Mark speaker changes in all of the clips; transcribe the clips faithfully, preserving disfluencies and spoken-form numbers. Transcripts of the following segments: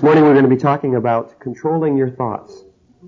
Speaker 1: morning we're going to be talking about controlling your thoughts.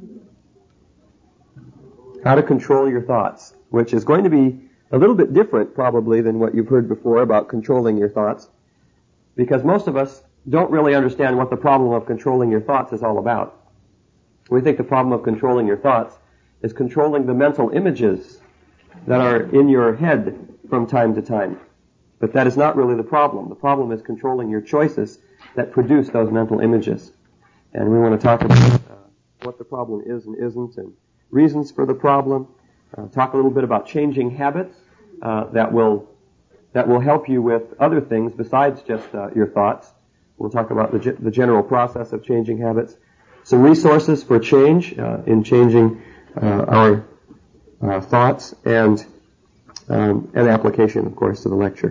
Speaker 1: How to control your thoughts, which is going to be a little bit different probably than what you've heard before about controlling your thoughts, because most of us don't really understand what the problem of controlling your thoughts is all about. We think the problem of controlling your thoughts is controlling the mental images that are in your head from time to time. But that is not really the problem. The problem is controlling your choices that produce those mental images. And we want to talk about uh, what the problem is and isn't, and reasons for the problem. Uh, talk a little bit about changing habits uh, that will that will help you with other things besides just uh, your thoughts. We'll talk about the, ge- the general process of changing habits. Some resources for change uh, in changing uh, our uh, thoughts, and um, an application, of course, to the lecture.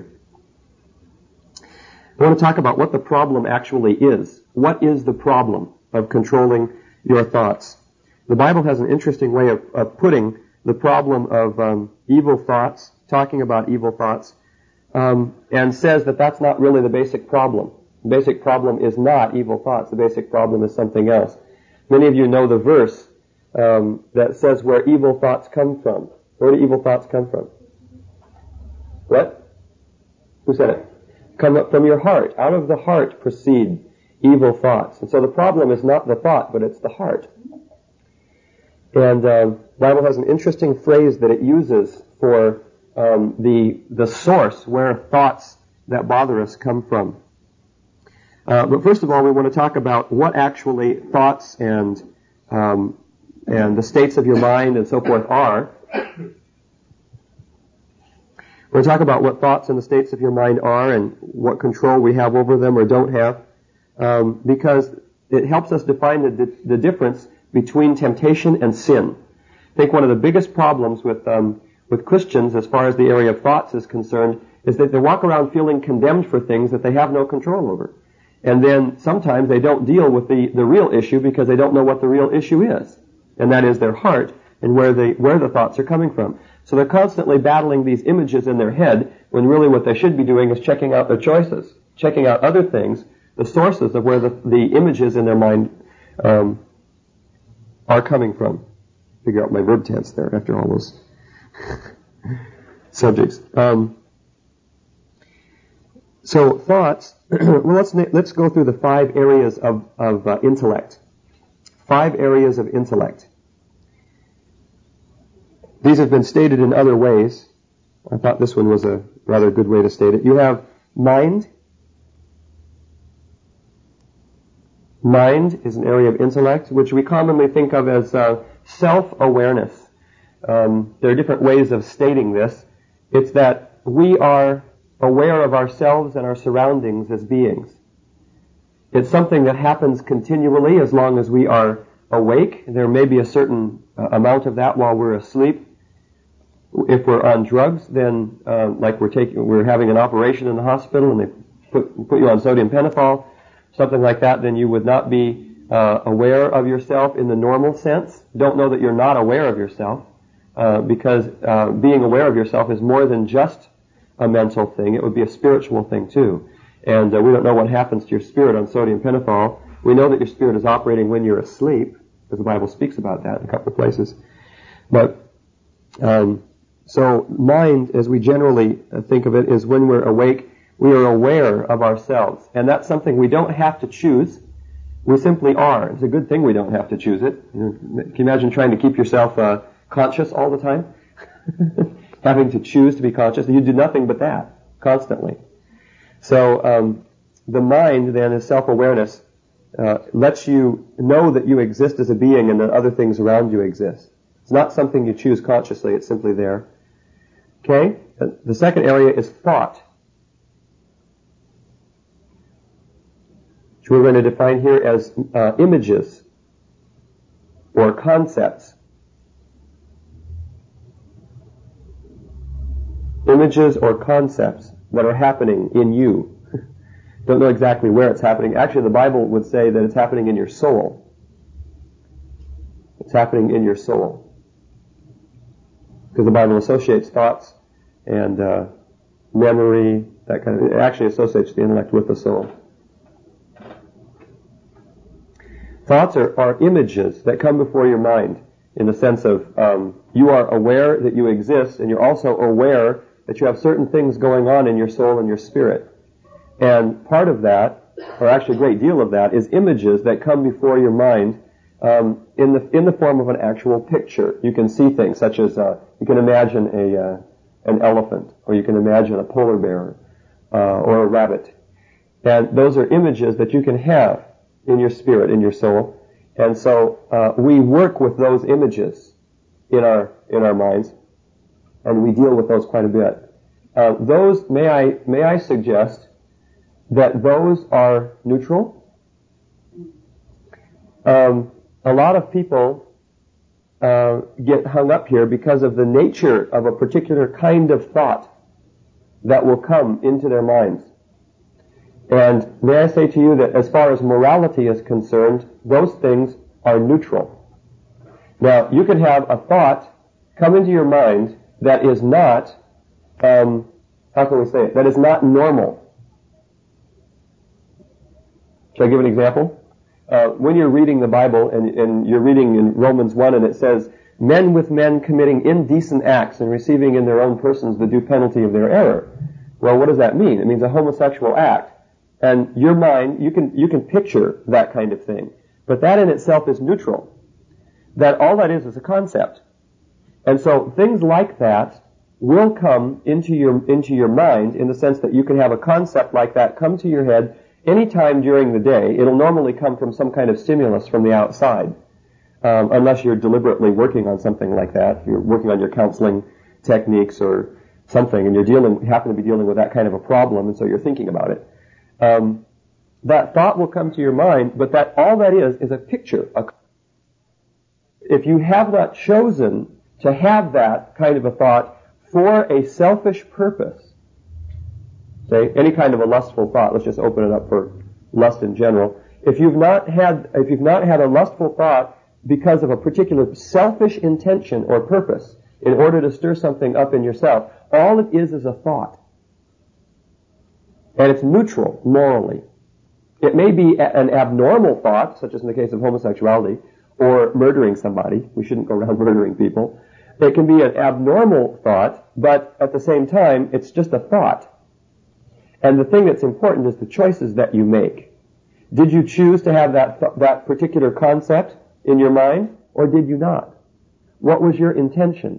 Speaker 1: I want to talk about what the problem actually is. What is the problem of controlling your thoughts? The Bible has an interesting way of, of putting the problem of um, evil thoughts, talking about evil thoughts, um, and says that that's not really the basic problem. The basic problem is not evil thoughts. The basic problem is something else. Many of you know the verse um, that says where evil thoughts come from. Where do evil thoughts come from? What? Who said it? Come up from your heart. Out of the heart proceed evil thoughts. And so the problem is not the thought, but it's the heart. And um, the Bible has an interesting phrase that it uses for um, the the source where thoughts that bother us come from. Uh, but first of all, we want to talk about what actually thoughts and um, and the states of your mind and so forth are. We're going to talk about what thoughts and the states of your mind are and what control we have over them or don't have, um, because it helps us define the, di- the difference between temptation and sin. I think one of the biggest problems with um, with Christians as far as the area of thoughts is concerned is that they walk around feeling condemned for things that they have no control over. And then sometimes they don't deal with the, the real issue because they don't know what the real issue is. And that is their heart and where they where the thoughts are coming from. So they're constantly battling these images in their head when really what they should be doing is checking out their choices, checking out other things, the sources of where the, the images in their mind um, are coming from. Figure out my verb tense there after all those subjects. Um, so thoughts. Well, let's let's go through the five areas of of uh, intellect. Five areas of intellect. These have been stated in other ways. I thought this one was a rather good way to state it. You have mind. Mind is an area of intellect, which we commonly think of as uh, self-awareness. Um, there are different ways of stating this. It's that we are aware of ourselves and our surroundings as beings. It's something that happens continually as long as we are awake. There may be a certain uh, amount of that while we're asleep. If we're on drugs, then uh, like we're taking, we're having an operation in the hospital and they put, put you on sodium pentothal, something like that, then you would not be uh, aware of yourself in the normal sense. Don't know that you're not aware of yourself, uh, because uh, being aware of yourself is more than just a mental thing. It would be a spiritual thing too. And uh, we don't know what happens to your spirit on sodium pentothal. We know that your spirit is operating when you're asleep, because the Bible speaks about that in a couple of places. But um, so mind, as we generally think of it, is when we're awake, we are aware of ourselves. And that's something we don't have to choose. We simply are. It's a good thing we don't have to choose it. Can you imagine trying to keep yourself uh, conscious all the time? Having to choose to be conscious. You do nothing but that, constantly. So um, the mind, then, is self-awareness. Uh, lets you know that you exist as a being and that other things around you exist. It's not something you choose consciously. It's simply there. Okay? The second area is thought, which we're going to define here as uh, images or concepts. Images or concepts that are happening in you. Don't know exactly where it's happening. Actually, the Bible would say that it's happening in your soul. It's happening in your soul. Because the Bible associates thoughts and uh, memory, that kind of, it actually associates the intellect with the soul. Thoughts are, are images that come before your mind in the sense of um, you are aware that you exist, and you're also aware that you have certain things going on in your soul and your spirit. And part of that, or actually a great deal of that, is images that come before your mind um, in the in the form of an actual picture. You can see things such as uh, you can imagine a uh, an elephant, or you can imagine a polar bear, uh, or a rabbit. And those are images that you can have in your spirit, in your soul. And so uh, we work with those images in our in our minds, and we deal with those quite a bit. Uh, those, may I may I suggest that those are neutral. Um, a lot of people uh, get hung up here because of the nature of a particular kind of thought that will come into their minds. And may I say to you that as far as morality is concerned, those things are neutral. Now, you can have a thought come into your mind that is not, um, how can we say it, that is not normal. Should I give an example? Uh, when you're reading the Bible and, and you're reading in Romans one and it says, men with men committing indecent acts and receiving in their own persons the due penalty of their error. Well, what does that mean? It means a homosexual act. And your mind, you can, you can picture that kind of thing. But that in itself is neutral. That all that is is a concept. And so things like that will come into your, into your mind in the sense that you can have a concept like that come to your head anytime during the day. It'll normally come from some kind of stimulus from the outside, um, unless you're deliberately working on something like that. You're working on your counseling techniques or something, and you're dealing, happen to be dealing with that kind of a problem, and so you're thinking about it. Um, that thought will come to your mind, but that all that is is a picture. A, if you have not chosen to have that kind of a thought for a selfish purpose, say, any kind of a lustful thought, let's just open it up for lust in general. If you've not had, if you've not had a lustful thought because of a particular selfish intention or purpose in order to stir something up in yourself, all it is is a thought. And it's neutral, morally. It may be a, an abnormal thought, such as in the case of homosexuality, or murdering somebody. We shouldn't go around murdering people. It can be an abnormal thought, but at the same time, it's just a thought. And the thing that's important is the choices that you make. Did you choose to have that th- that particular concept in your mind, or did you not? What was your intention?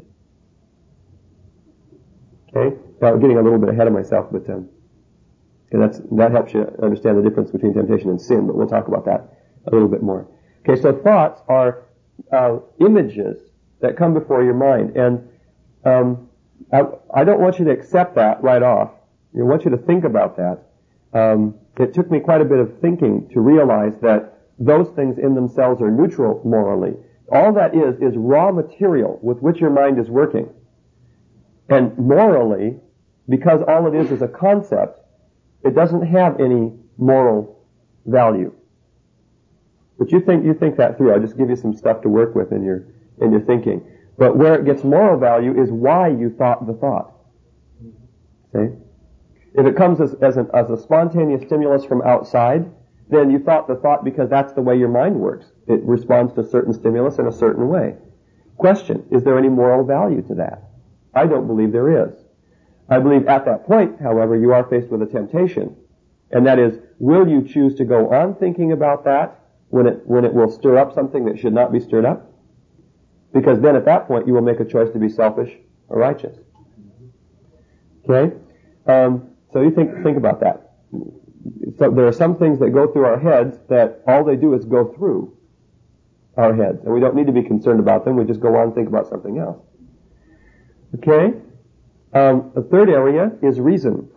Speaker 1: Okay? Now, I'm getting a little bit ahead of myself, but um, that's, that helps you understand the difference between temptation and sin, but we'll talk about that a little bit more. Okay, so thoughts are uh, images that come before your mind, and um, I, I don't want you to accept that right off. I want you to think about that. Um, it took me quite a bit of thinking to realize that those things in themselves are neutral morally. All that is is raw material with which your mind is working. And morally, because all it is is a concept, it doesn't have any moral value. But you think you think that through. I'll just give you some stuff to work with in your in your thinking. But where it gets moral value is why you thought the thought. Okay? If it comes as, as, an, as a spontaneous stimulus from outside, then you thought the thought because that's the way your mind works. It responds to certain stimulus in a certain way. Question, is there any moral value to that? I don't believe there is. I believe at that point, however, you are faced with a temptation. And that is, will you choose to go on thinking about that when it, when it will stir up something that should not be stirred up? Because then at that point you will make a choice to be selfish or righteous. Okay? Um, so you think, think about that. So there are some things that go through our heads that all they do is go through our heads. And we don't need to be concerned about them. We just go on and think about something else. Okay? Um, the third area is reason.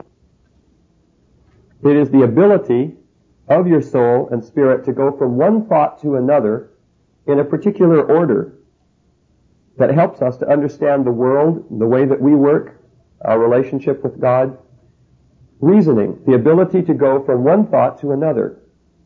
Speaker 1: It is the ability of your soul and spirit to go from one thought to another in a particular order that helps us to understand the world, the way that we work, our relationship with God. Reasoning, the ability to go from one thought to another.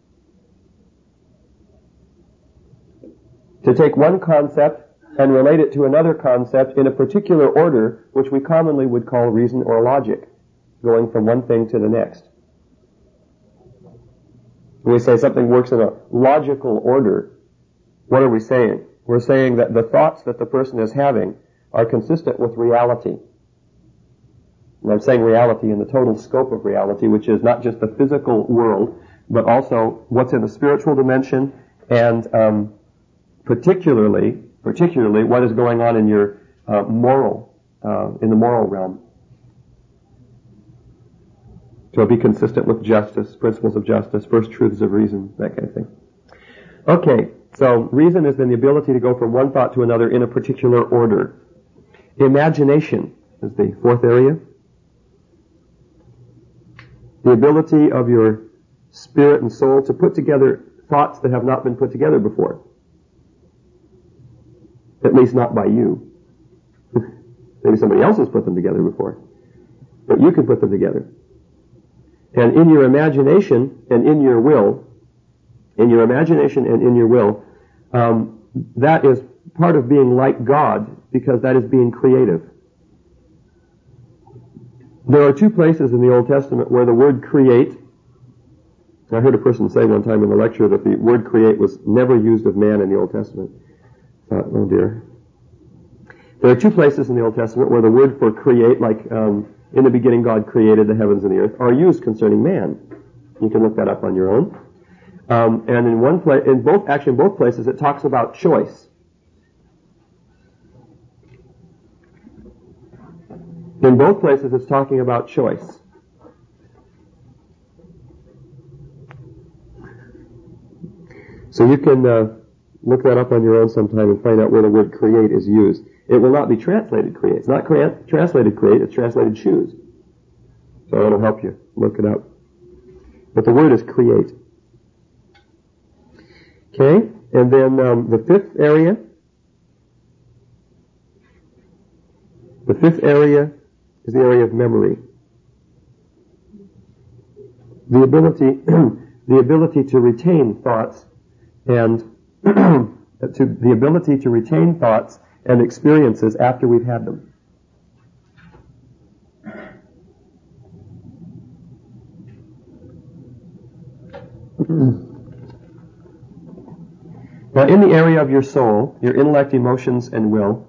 Speaker 1: To take one concept and relate it to another concept in a particular order, which we commonly would call reason or logic, going from one thing to the next. When we say something works in a logical order, what are we saying? We're saying that the thoughts that the person is having are consistent with reality. And I'm saying reality in the total scope of reality, which is not just the physical world, but also what's in the spiritual dimension, and um, particularly, particularly what is going on in your uh, moral, uh, in the moral realm. So be consistent with justice, principles of justice, first truths of reason, that kind of thing. Okay, so reason is then the ability to go from one thought to another in a particular order. Imagination is the fourth area. The ability of your spirit and soul to put together thoughts that have not been put together before. At least not by you. Maybe somebody else has put them together before. But you can put them together. And in your imagination and in your will, in your imagination and in your will, um, that is part of being like God, because that is being creative. There are two places in the Old Testament where the word create, I heard a person say one time in the lecture that the word create was never used of man in the Old Testament. I thought, oh dear. There are two places in the Old Testament where the word for create, like um, in the beginning God created the heavens and the earth, are used concerning man. You can look that up on your own. Um, and in one place, in both, actually in both places, it talks about choice. In both places, it's talking about choice. So you can uh, look that up on your own sometime and find out where the word create is used. It will not be translated create. It's not crea- translated create, it's translated choose. So that'll help you. Look it up. But the word is create. Okay, and then um, the fifth area. The fifth area is the area of memory. The ability, the ability to retain thoughts and to the ability to retain thoughts and experiences after we've had them. Now, in the area of your soul, your intellect, emotions, and will,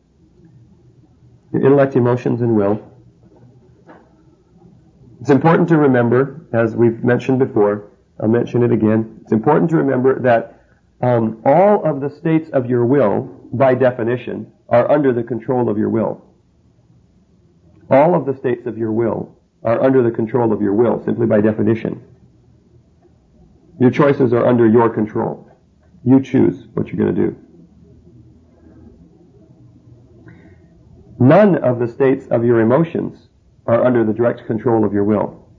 Speaker 1: your intellect, emotions, and will, it's important to remember, as we've mentioned before, I'll mention it again, it's important to remember that um, all of the states of your will, by definition, are under the control of your will. All of the states of your will are under the control of your will, simply by definition. Your choices are under your control. You choose what you're going to do. None of the states of your emotions are under the direct control of your will.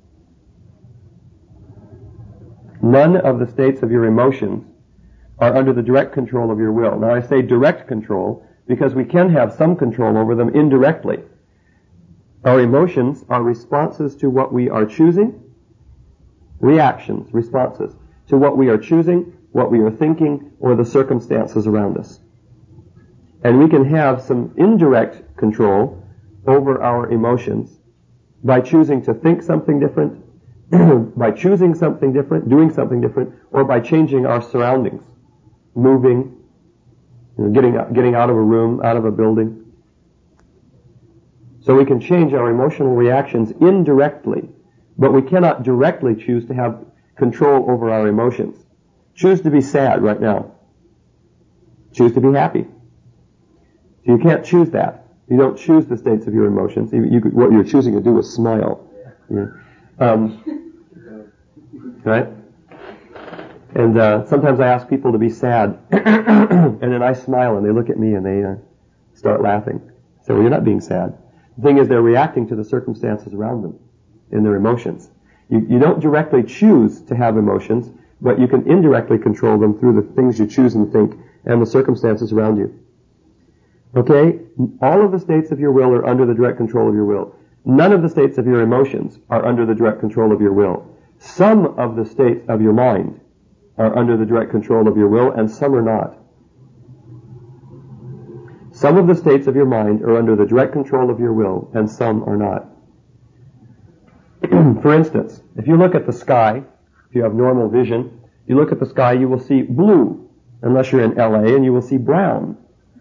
Speaker 1: None of the states of your emotions are under the direct control of your will. Now I say direct control because we can have some control over them indirectly. Our emotions are responses to what we are choosing, reactions, responses to what we are choosing, what we are thinking, or the circumstances around us. And we can have some indirect control over our emotions by choosing to think something different, by choosing something different, doing something different, or by changing our surroundings, moving, you know, getting out, getting out of a room, out of a building. So we can change our emotional reactions indirectly, but we cannot directly choose to have control over our emotions. Choose to be sad right now. Choose to be happy. So you can't choose that. You don't choose the states of your emotions. You, you, what you're choosing to do is smile. Yeah. Um, right? And uh, sometimes I ask people to be sad, and then I smile, and they look at me, and they uh, start laughing. So well, you're not being sad. The thing is, they're reacting to the circumstances around them in their emotions. You, you don't directly choose to have emotions, but you can indirectly control them through the things you choose and think and the circumstances around you. Okay? All of the states of your will are under the direct control of your will. None of the states of your emotions are under the direct control of your will. Some of the states of your mind are under the direct control of your will, and some are not. Some of the states of your mind are under the direct control of your will, and some are not. For instance, if you look at the sky, if you have normal vision, you look at the sky, you will see blue, unless you're in L A, and you will see brown.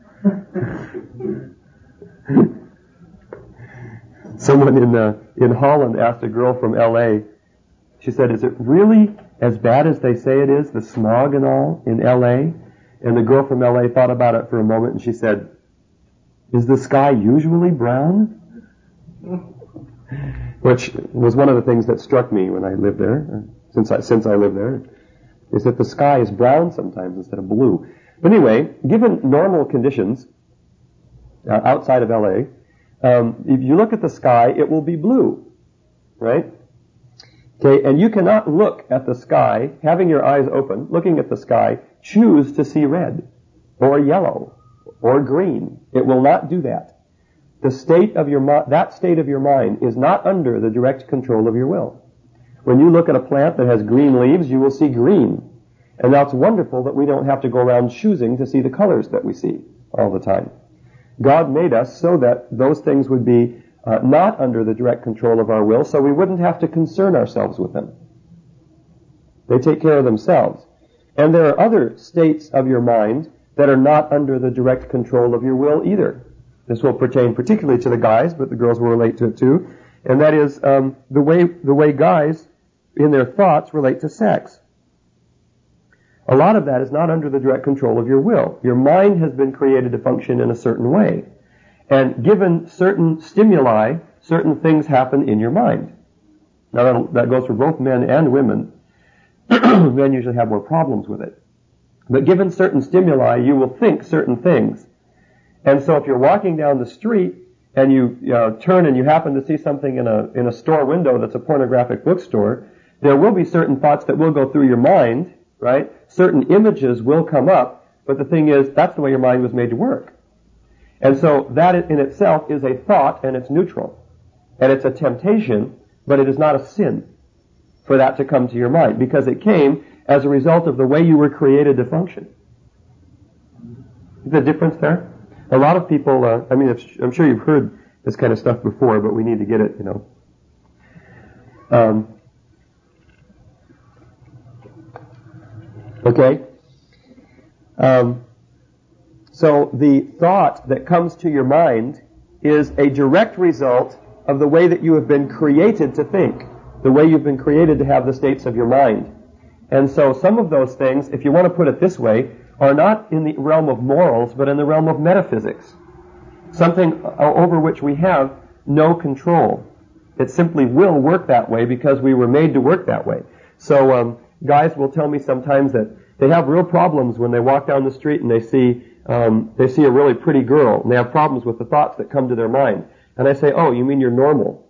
Speaker 1: Someone in uh, in Holland asked a girl from L A, she said, is it really as bad as they say it is, the smog and all in L A? And the girl from L A thought about it for a moment, and she said, is the sky usually brown? Which was one of the things that struck me when I lived there, since I, since I lived there, is that the sky is brown sometimes instead of blue. But anyway, given normal conditions uh, outside of L A, um, if you look at the sky, it will be blue, right? Okay, and you cannot look at the sky, having your eyes open, looking at the sky, choose to see red, or yellow, or green. It will not do that. The state of your mi- that state of your mind is not under the direct control of your will. When you look at a plant that has green leaves, you will see green. And that's wonderful that we don't have to go around choosing to see the colors that we see all the time. God made us so that those things would be uh, not under the direct control of our will, so we wouldn't have to concern ourselves with them. They take care of themselves. And there are other states of your mind that are not under the direct control of your will either. This will pertain particularly to the guys, but the girls will relate to it too. And that is um, the way the way guys, in their thoughts, relate to sex. A lot of that is not under the direct control of your will. Your mind has been created to function in a certain way. And given certain stimuli, certain things happen in your mind. Now that goes for both men and women. Men usually have more problems with it. But given certain stimuli, you will think certain things. And so if you're walking down the street and you uh, turn and you happen to see something in a in a store window that's a pornographic bookstore, there will be certain thoughts that will go through your mind, right? Certain images will come up, but the thing is, that's the way your mind was made to work. And so that in itself is a thought, and it's neutral. And it's a temptation, but it is not a sin for that to come to your mind, because it came as a result of the way you were created to function. The difference there? A lot of people, uh, I mean, I'm sure you've heard this kind of stuff before, but we need to get it, you know. Um, okay. Um, so the thought that comes to your mind is a direct result of the way that you have been created to think, the way you've been created to have the states of your mind. And so some of those things, if you want to put it this way, are not in the realm of morals, but in the realm of metaphysics. Something over which we have no control. It simply will work that way because we were made to work that way. So um, guys will tell me sometimes that they have real problems when they walk down the street and they see um, they see a really pretty girl, and they have problems with the thoughts that come to their mind. And I say, oh, you mean you're normal?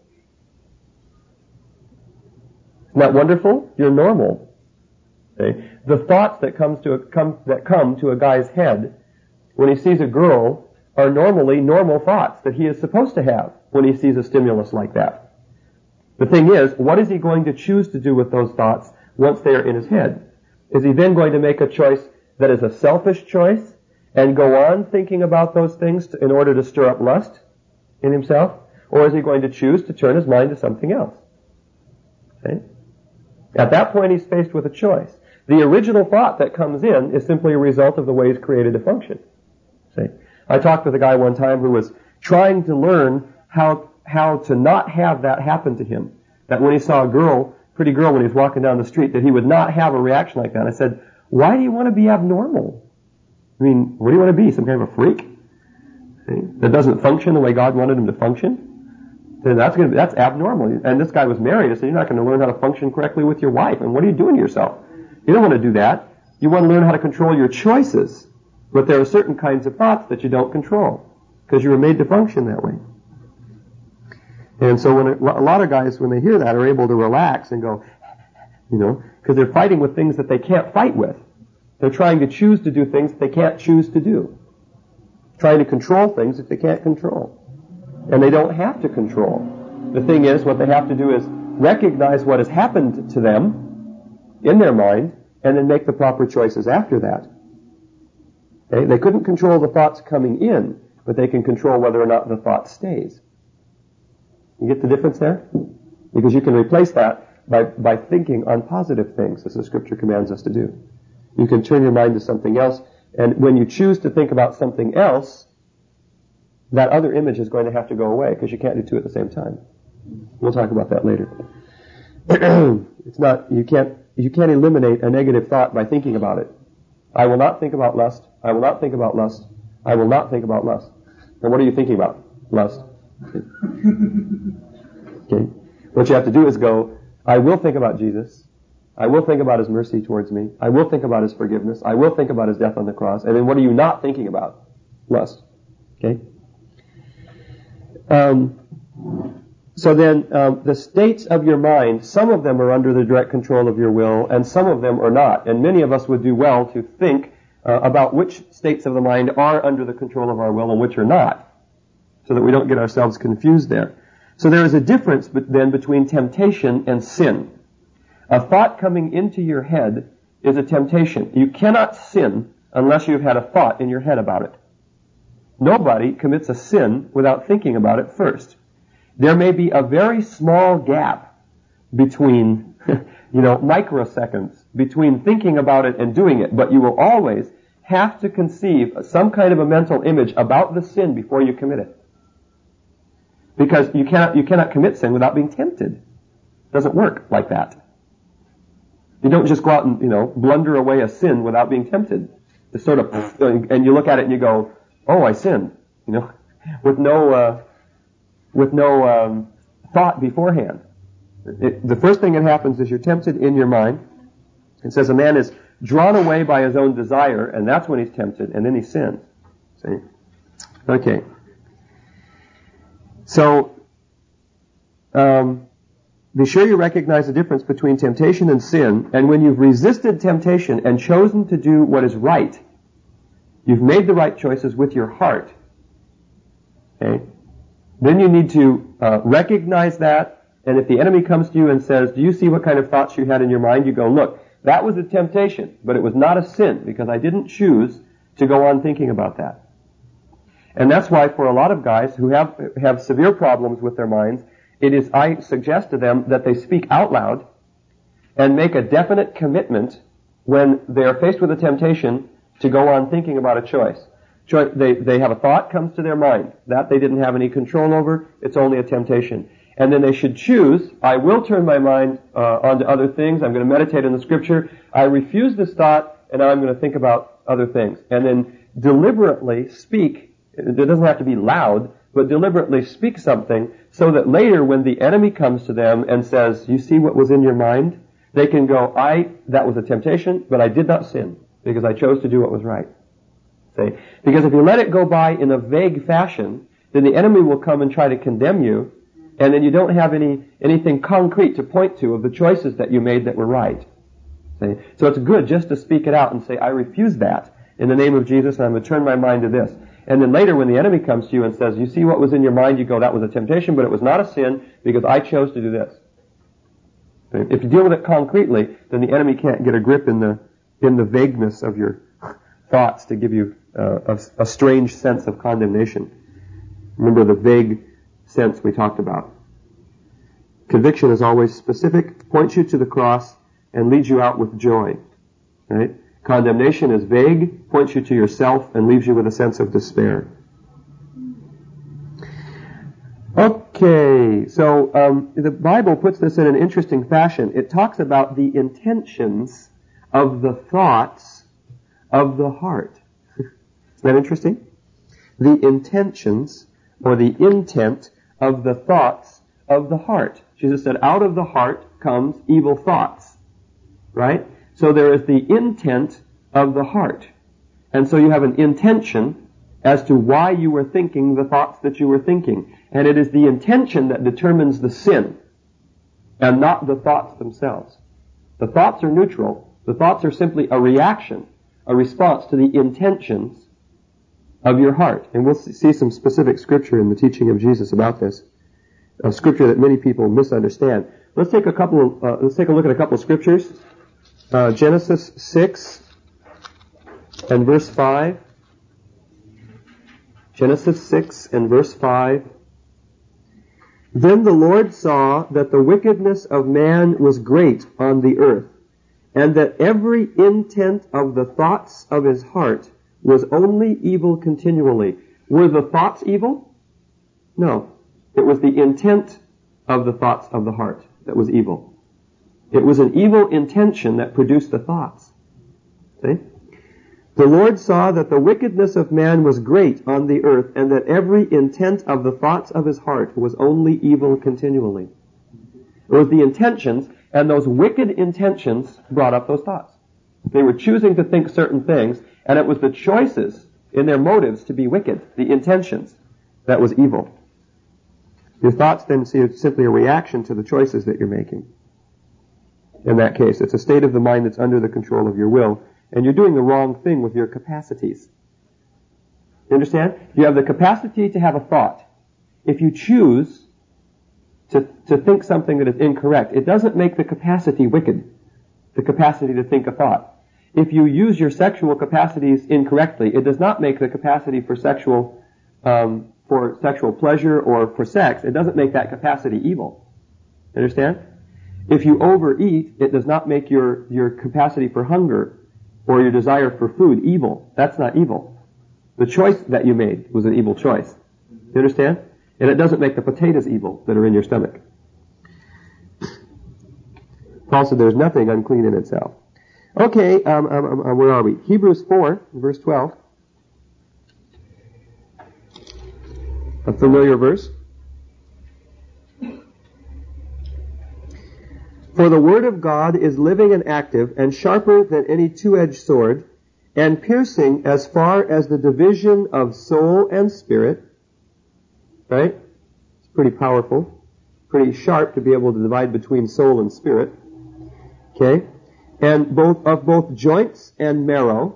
Speaker 1: Isn't that wonderful? You're normal. Okay? The thoughts that comes to a, come, that come to a guy's head when he sees a girl are normally normal thoughts that he is supposed to have when he sees a stimulus like that. The thing is, what is he going to choose to do with those thoughts once they are in his head? Is he then going to make a choice that is a selfish choice and go on thinking about those things to, in order to stir up lust in himself? Or is he going to choose to turn his mind to something else? Okay? At that point, he's faced with a choice. The original thought that comes in is simply a result of the way he's created to function. See? I talked with a guy one time who was trying to learn how how to not have that happen to him. That when he saw a girl, pretty girl, when he was walking down the street, that he would not have a reaction like that. And I said, why do you want to be abnormal? I mean, what do you want to be? Some kind of a freak? See? That doesn't function the way God wanted him to function? Then that's going to be, that's abnormal. And this guy was married. I said, you're not going to learn how to function correctly with your wife. And what are you doing to yourself? You don't want to do that. You want to learn how to control your choices. But there are certain kinds of thoughts that you don't control because you were made to function that way. And so when a, a lot of guys, when they hear that, are able to relax and go, you know, because they're fighting with things that they can't fight with. They're trying to choose to do things that they can't choose to do. Trying to control things that they can't control. And they don't have to control. The thing is, what they have to do is recognize what has happened to them in their mind and then make the proper choices after that. Okay? They couldn't control the thoughts coming in, but they can control whether or not the thought stays. You get the difference there? Because you can replace that by, by thinking on positive things, as the Scripture commands us to do. You can turn your mind to something else, and when you choose to think about something else, that other image is going to have to go away, because you can't do two at the same time. We'll talk about that later. It's not, you can't, you can't eliminate a negative thought by thinking about it. I will not think about lust. I will not think about lust. I will not think about lust. And what are you thinking about? Lust. Okay. What you have to do is go, I will think about Jesus. I will think about His mercy towards me. I will think about His forgiveness. I will think about His death on the cross. And then what are you not thinking about? Lust. Okay? Um, so then, um, the states of your mind, some of them are under the direct control of your will, and some of them are not. And many of us would do well to think uh, about which states of the mind are under the control of our will and which are not, so that we don't get ourselves confused there. So there is a difference then between temptation and sin. A thought coming into your head is a temptation. You cannot sin unless you've had a thought in your head about it. Nobody commits a sin without thinking about it first. There may be a very small gap between, you know, microseconds between thinking about it and doing it, but you will always have to conceive some kind of a mental image about the sin before you commit it. Because you cannot, you cannot commit sin without being tempted. It doesn't work like that. You don't just go out and, you know, blunder away a sin without being tempted. It's sort of, and you look at it and you go, oh, I sinned, you know, with no, uh, with no um, thought beforehand. It, the first thing that happens is you're tempted in your mind. It says a man is drawn away by his own desire, and that's when he's tempted, and then he sins. See? Okay. So, um, be sure you recognize the difference between temptation and sin, and when you've resisted temptation and chosen to do what is right, you've made the right choices with your heart. Okay? Then you need to uh, recognize that, and if the enemy comes to you and says, do you see what kind of thoughts you had in your mind? You go, look, that was a temptation, but it was not a sin, because I didn't choose to go on thinking about that. And that's why for a lot of guys who have have severe problems with their minds, it is, I suggest to them that they speak out loud and make a definite commitment when they are faced with a temptation to go on thinking about a choice. They, they have a thought comes to their mind. That they didn't have any control over. It's only a temptation. And then they should choose, I will turn my mind uh, onto other things. I'm going to meditate on the Scripture. I refuse this thought, and now I'm going to think about other things. And then deliberately speak. It doesn't have to be loud, but deliberately speak something so that later when the enemy comes to them and says, you see what was in your mind? They can go, I, that was a temptation, but I did not sin because I chose to do what was right. See? Because if you let it go by in a vague fashion, then the enemy will come and try to condemn you, and then you don't have any anything concrete to point to of the choices that you made that were right. See? So it's good just to speak it out and say, I refuse that in the name of Jesus, and I'm going to turn my mind to this. And then later when the enemy comes to you and says, you see what was in your mind, you go, that was a temptation, but it was not a sin because I chose to do this. If you deal with it concretely, then the enemy can't get a grip in the in the vagueness of your thoughts to give you uh, a, a strange sense of condemnation. Remember the vague sense we talked about. Conviction is always specific, points you to the cross, and leads you out with joy. Right? Condemnation is vague, points you to yourself, and leaves you with a sense of despair. Okay, so um, the Bible puts this in an interesting fashion. It talks about the intentions of the thoughts of the heart. Isn't that interesting? The intentions, or the intent of the thoughts of the heart. Jesus said, out of the heart comes evil thoughts. Right? So there is the intent of the heart. And so you have an intention as to why you were thinking the thoughts that you were thinking. And it is the intention that determines the sin, and not the thoughts themselves. The thoughts are neutral. The thoughts are simply a reaction, a response to the intentions of your heart. And we'll see some specific scripture in the teaching of Jesus about this, a scripture that many people misunderstand. Let's take a couple of, uh, let's take a look at a couple of scriptures. Uh, Genesis six and verse five. Genesis six and verse five. Then the Lord saw that the wickedness of man was great on the earth, and that every intent of the thoughts of his heart was only evil continually. Were the thoughts evil? No. It was the intent of the thoughts of the heart that was evil. It was an evil intention that produced the thoughts. See? The Lord saw that the wickedness of man was great on the earth, and that every intent of the thoughts of his heart was only evil continually. It was the intentions, and those wicked intentions brought up those thoughts. They were choosing to think certain things, and it was the choices in their motives to be wicked, the intentions, that was evil. Your thoughts then are simply a reaction to the choices that you're making. In that case, it's a state of the mind that's under the control of your will, and you're doing the wrong thing with your capacities. You understand? You have the capacity to have a thought. If you choose to, to think something that is incorrect, it doesn't make the capacity wicked, the capacity to think a thought. If you use your sexual capacities incorrectly, it does not make the capacity for sexual, um, for sexual pleasure or for sex, it doesn't make that capacity evil. You understand? If you overeat, it does not make your, your capacity for hunger or your desire for food evil. That's not evil. The choice that you made was an evil choice. You understand? And it doesn't make the potatoes evil that are in your stomach. Paul said there's nothing unclean in itself. Okay, um, um, um, where are we? Hebrews four, verse twelve. A familiar verse. For the word of God is living and active and sharper than any two-edged sword, and piercing as far as the division of soul and spirit. Right? It's pretty powerful. Pretty sharp to be able to divide between soul and spirit. Okay? And both of both joints and marrow.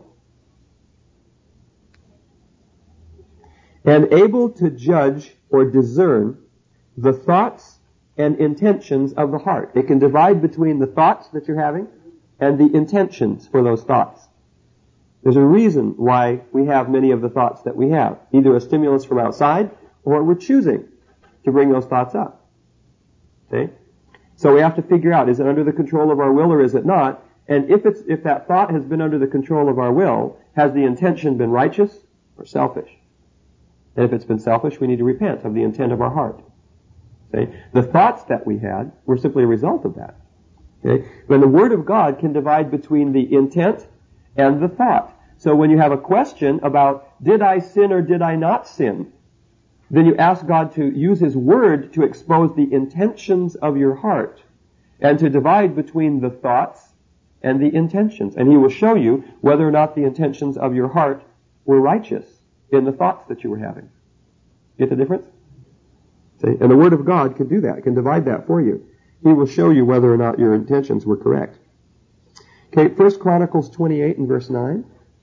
Speaker 1: And able to judge or discern the thoughts and intentions of the heart. It can divide between the thoughts that you're having and the intentions for those thoughts. There's a reason why we have many of the thoughts that we have. Either a stimulus from outside, or we're choosing to bring those thoughts up. Okay? So we have to figure out, is it under the control of our will or is it not? And if it's, if that thought has been under the control of our will, has the intention been righteous or selfish? And if it's been selfish, we need to repent of the intent of our heart. Okay? The thoughts that we had were simply a result of that. Okay? But the Word of God can divide between the intent and the thought. So when you have a question about, did I sin or did I not sin? Then you ask God to use His Word to expose the intentions of your heart and to divide between the thoughts and the intentions. And He will show you whether or not the intentions of your heart were righteous in the thoughts that you were having. Get the difference? See? And the Word of God can do that. It can divide that for you. He will show you whether or not your intentions were correct. Okay, First Chronicles twenty-eight and verse nine.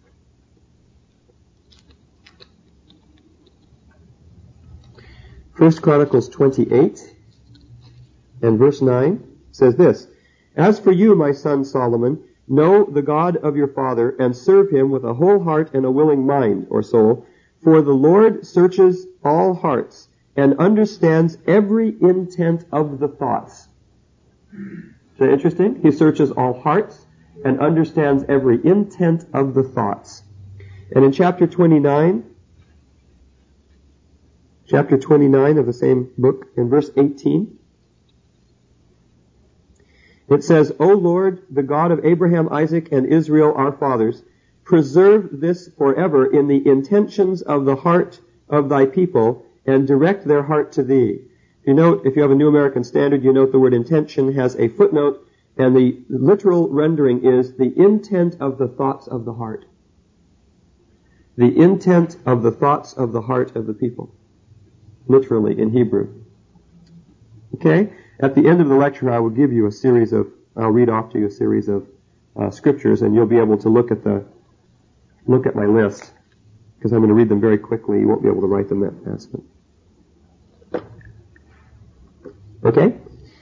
Speaker 1: First Chronicles twenty-eight and verse nine says this, As for you, my son Solomon, know the God of your father and serve Him with a whole heart and a willing mind or soul, for the Lord searches all hearts and understands every intent of the thoughts. Is that interesting? He searches all hearts and understands every intent of the thoughts. And in chapter twenty-nine, chapter twenty-nine of the same book, in verse eighteen, it says, O Lord, the God of Abraham, Isaac, and Israel, our fathers, preserve this forever in the intentions of the heart of thy people, and direct their heart to thee. You note, if you have a New American Standard, you note the word intention has a footnote, and the literal rendering is the intent of the thoughts of the heart. The intent of the thoughts of the heart of the people. Literally, in Hebrew. Okay? At the end of the lecture, I will give you a series of, I'll read off to you a series of uh, scriptures, and you'll be able to look at the, look at my list, because I'm going to read them very quickly. You won't be able to write them that fast. But. Okay?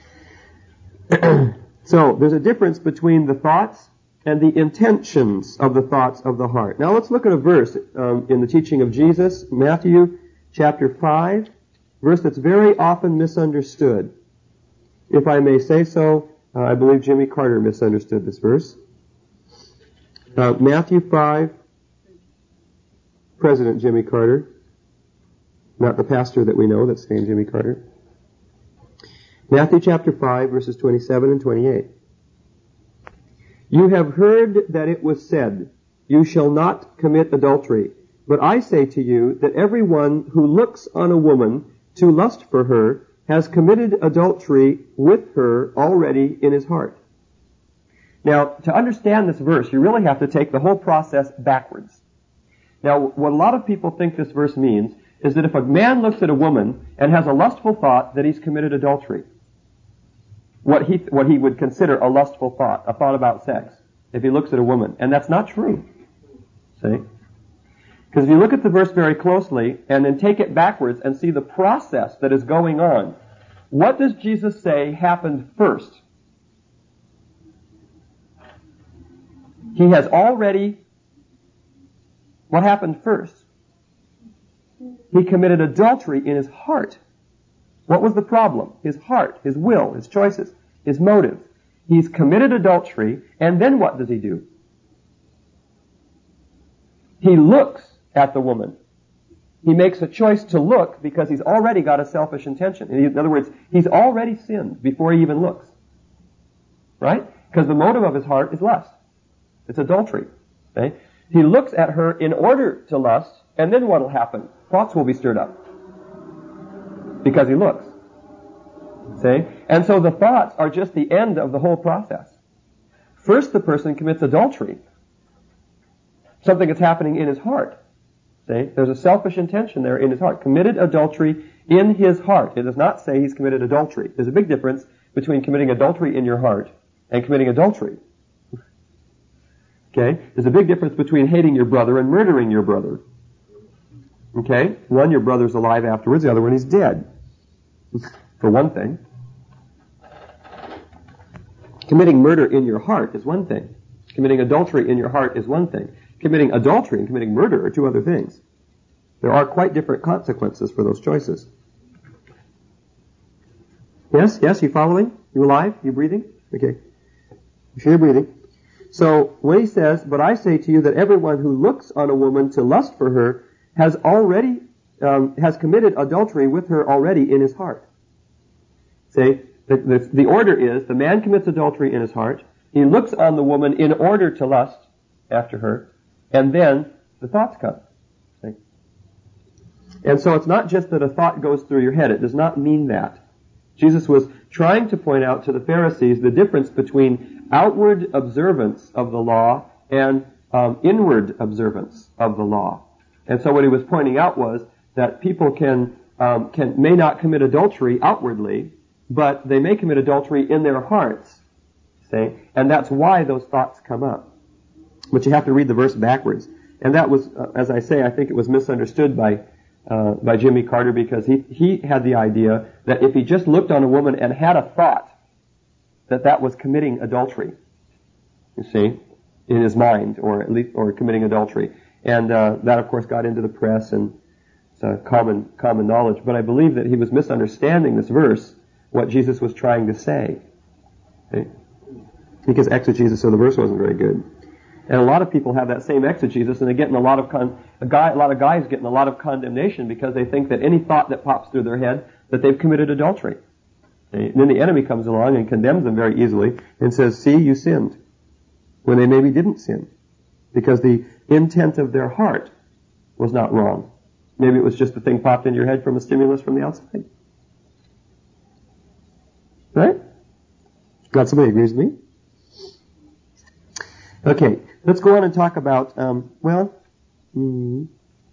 Speaker 1: So, there's a difference between the thoughts and the intentions of the thoughts of the heart. Now let's look at a verse um, in the teaching of Jesus, Matthew chapter five verse that's very often misunderstood. If I may say so, uh, I believe Jimmy Carter misunderstood this verse. Uh, Matthew five, President Jimmy Carter, not the pastor that we know that's named Jimmy Carter. Matthew chapter five, verses twenty-seven and twenty-eight. You have heard that it was said, you shall not commit adultery. But I say to you that everyone who looks on a woman to lust for her has committed adultery with her already in his heart. Now, to understand this verse, you really have to take the whole process backwards. Now, what a lot of people think this verse means is that if a man looks at a woman and has a lustful thought, that he's committed adultery. What he, what he would consider a lustful thought, a thought about sex, if he looks at a woman. And that's not true. See? Because if you look at the verse very closely and then take it backwards and see the process that is going on, what does Jesus say happened first? He has already, what happened first? He committed adultery in his heart. What was the problem? His heart, his will, his choices, his motives. He's committed adultery, and then what does he do? He looks at the woman. He makes a choice to look because he's already got a selfish intention. In other words, he's already sinned before he even looks. Right? Because the motive of his heart is lust. It's adultery. Okay? He looks at her in order to lust, and then what will happen? Thoughts will be stirred up. Because he looks. See? And so the thoughts are just the end of the whole process. First the person commits adultery. Something that's happening in his heart. See? There's a selfish intention there in his heart. Committed adultery in his heart. It does not say he's committed adultery. There's a big difference between committing adultery in your heart and committing adultery. Okay? There's a big difference between hating your brother and murdering your brother. Okay? One, your brother's alive afterwards. The other one, he's dead. For one thing. Committing murder in your heart is one thing. Committing adultery in your heart is one thing. Committing adultery and committing murder are two other things. There are quite different consequences for those choices. Yes? Yes? You following? You alive? You breathing? Okay. You sure you're breathing? So, when he says, but I say to you that everyone who looks on a woman to lust for her has already, um, has committed adultery with her already in his heart. See, the, the, the order is, the man commits adultery in his heart, he looks on the woman in order to lust after her, and then the thoughts come. See? And so it's not just that a thought goes through your head, it does not mean that. Jesus was trying to point out to the Pharisees the difference between outward observance of the law and um, inward observance of the law. And so what he was pointing out was that people can, um, can may not commit adultery outwardly, but they may commit adultery in their hearts. See? And that's why those thoughts come up. But you have to read the verse backwards. And that was, uh, as I say, I think it was misunderstood by uh, by Jimmy Carter because he, he had the idea that if he just looked on a woman and had a thought, that that was committing adultery. You see? In his mind, or at least, or committing adultery. And uh, that, of course, got into the press and it's a common common knowledge. But I believe that he was misunderstanding this verse, what Jesus was trying to say. Okay? Because exegesis of the verse wasn't very good. And a lot of people have that same exegesis, and they're getting a lot of con- a guy, a lot of guys getting a lot of condemnation because they think that any thought that pops through their head that they've committed adultery. And then the enemy comes along and condemns them very easily and says, "See, you sinned," when they maybe didn't sin, because the intent of their heart was not wrong. Maybe it was just the thing popped into your head from a stimulus from the outside. Right? Got somebody who agrees with me? Okay, let's go on and talk about, um, well, mm,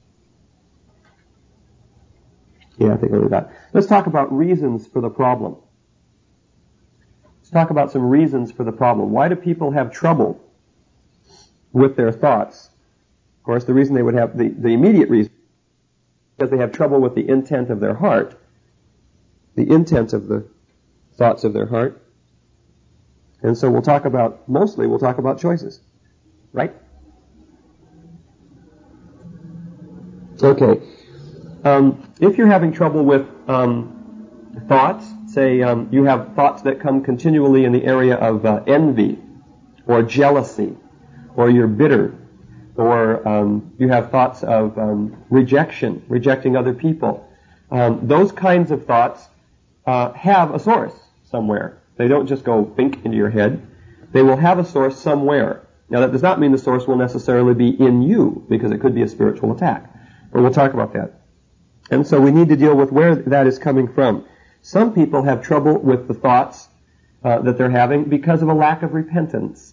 Speaker 1: yeah, I think I did that. Let's talk about reasons for the problem. Let's talk about some reasons for the problem. Why do people have trouble with their thoughts? Of course, the reason they would have, the, the immediate reason, because they have trouble with the intent of their heart, the intent of the thoughts of their heart. And so we'll talk about, mostly we'll talk about choices. Right? Okay. Um, if you're having trouble with um, thoughts, say um, you have thoughts that come continually in the area of uh, envy or jealousy, or you're bitter, or um, you have thoughts of um, rejection, rejecting other people, um, those kinds of thoughts uh, have a source somewhere. They don't just go think into your head. They will have a source somewhere. Now, that does not mean the source will necessarily be in you, because it could be a spiritual attack. But we'll talk about that. And so we need to deal with where that is coming from. Some people have trouble with the thoughts uh, that they're having because of a lack of repentance.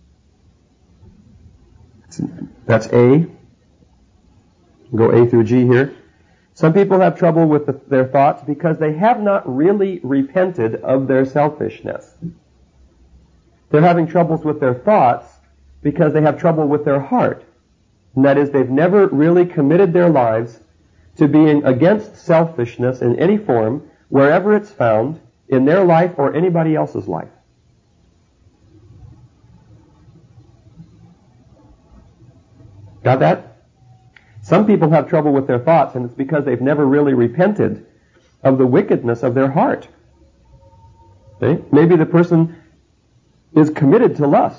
Speaker 1: That's A. Go A through G here. Some people have trouble with the, their thoughts because they have not really repented of their selfishness. They're having troubles with their thoughts because they have trouble with their heart. And that is, they've never really committed their lives to being against selfishness in any form, wherever it's found, in their life or anybody else's life. Got that? Some people have trouble with their thoughts, and it's because they've never really repented of the wickedness of their heart. Okay? Maybe the person is committed to lust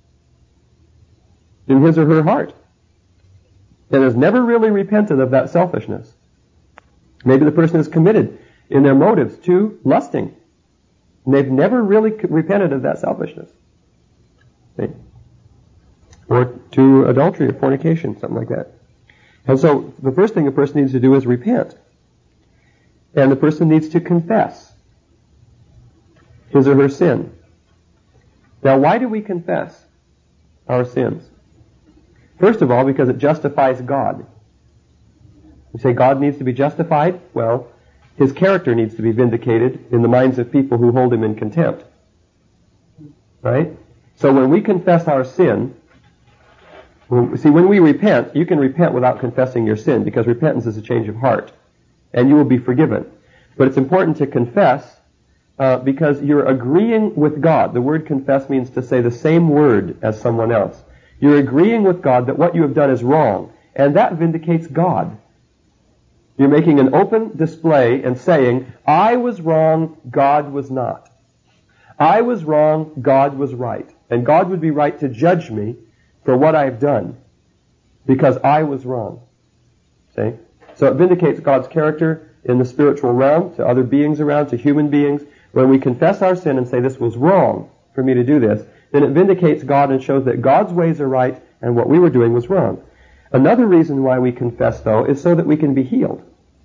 Speaker 1: in his or her heart and has never really repented of that selfishness. Maybe the person is committed in their motives to lusting, and they've never really repented of that selfishness. Okay? Or to adultery or fornication, something like that. And so the first thing a person needs to do is repent. And the person needs to confess his or her sin. Now, why do we confess our sins? First of all, because it justifies God. You say God needs to be justified? Well, his character needs to be vindicated in the minds of people who hold him in contempt. Right? So when we confess our sin, see, when we repent, you can repent without confessing your sin, because repentance is a change of heart, and you will be forgiven. But it's important to confess uh, because you're agreeing with God. The word confess means to say the same word as someone else. You're agreeing with God that what you have done is wrong, and that vindicates God. You're making an open display and saying, I was wrong, God was not. I was wrong, God was right. And God would be right to judge me for what I've done, because I was wrong. See? So it vindicates God's character in the spiritual realm, to other beings around, to human beings. When we confess our sin and say, this was wrong for me to do this, then it vindicates God and shows that God's ways are right and what we were doing was wrong. Another reason why we confess, though, is so that we can be healed.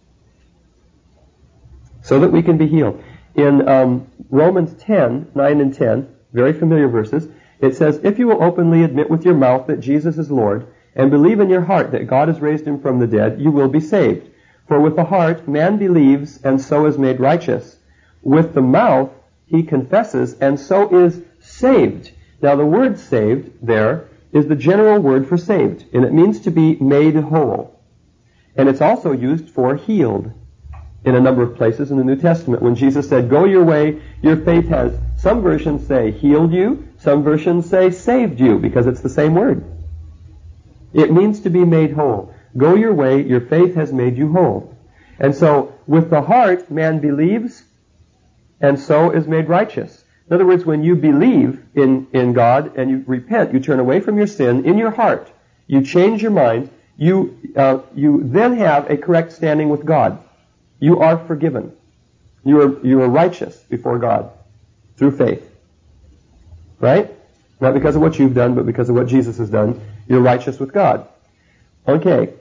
Speaker 1: So that we can be healed. In um, Romans ten, nine and ten, very familiar verses, it says, if you will openly admit with your mouth that Jesus is Lord, and believe in your heart that God has raised him from the dead, you will be saved. For with the heart man believes, and so is made righteous. With the mouth he confesses, and so is saved. Now the word saved there is the general word for saved, and it means to be made whole. And it's also used for healed in a number of places in the New Testament. When Jesus said, go your way, your faith has, some versions say healed you, some versions say saved you, because it's the same word. It means to be made whole. Go your way, your faith has made you whole. And so, with the heart, man believes, and so is made righteous. In other words, when you believe in, in God and you repent, you turn away from your sin in your heart, you change your mind, you, uh, you then have a correct standing with God. You are forgiven. You are, you are righteous before God through faith. Right? Not because of what you've done, but because of what Jesus has done. You're righteous with God. Okay.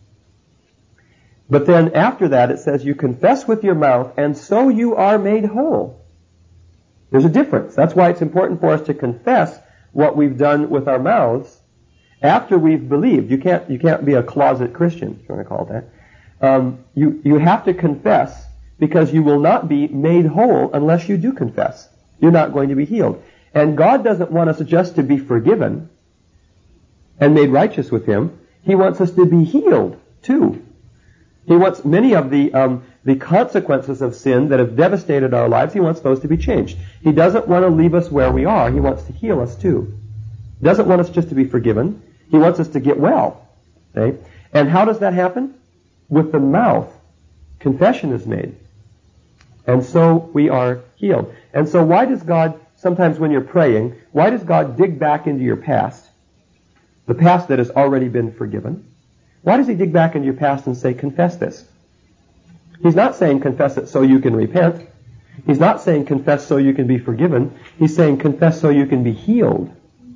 Speaker 1: But then after that it says you confess with your mouth, and so you are made whole. There's a difference. That's why it's important for us to confess what we've done with our mouths after we've believed. You can't, you can't be a closet Christian, if you want to call it that. Um, you, you have to confess, because you will not be made whole unless you do confess. You're not going to be healed. And God doesn't want us just to be forgiven and made righteous with him. He wants us to be healed too. He wants many of the um, the consequences of sin that have devastated our lives, he wants those to be changed. He doesn't want to leave us where we are. He wants to heal us too. He doesn't want us just to be forgiven. He wants us to get well. Okay? And how does that happen? with the mouth, confession is made. And so we are healed. And so why does God, sometimes when you're praying, why does God dig back into your past, the past that has already been forgiven? Why does he dig back into your past and say, confess this? He's not saying confess it so you can repent. He's not saying confess so you can be forgiven. He's saying confess so you can be healed.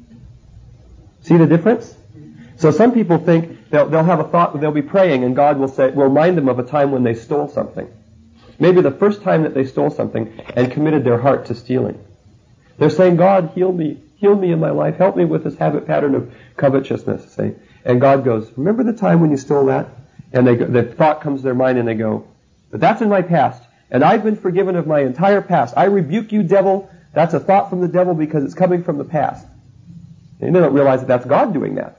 Speaker 1: See the difference? So some people think they'll, they'll have a thought, they'll be praying, and God will say, will remind them of a time when they stole something. Maybe the first time that they stole something and committed their heart to stealing. They're saying, God, heal me. Heal me in my life. Help me with this habit pattern of covetousness. Say, and God goes, remember the time when you stole that? And they go, the thought comes to their mind and they go, but that's in my past. And I've been forgiven of my entire past. I rebuke you, devil. That's a thought from the devil because it's coming from the past. And they don't realize that that's God doing that.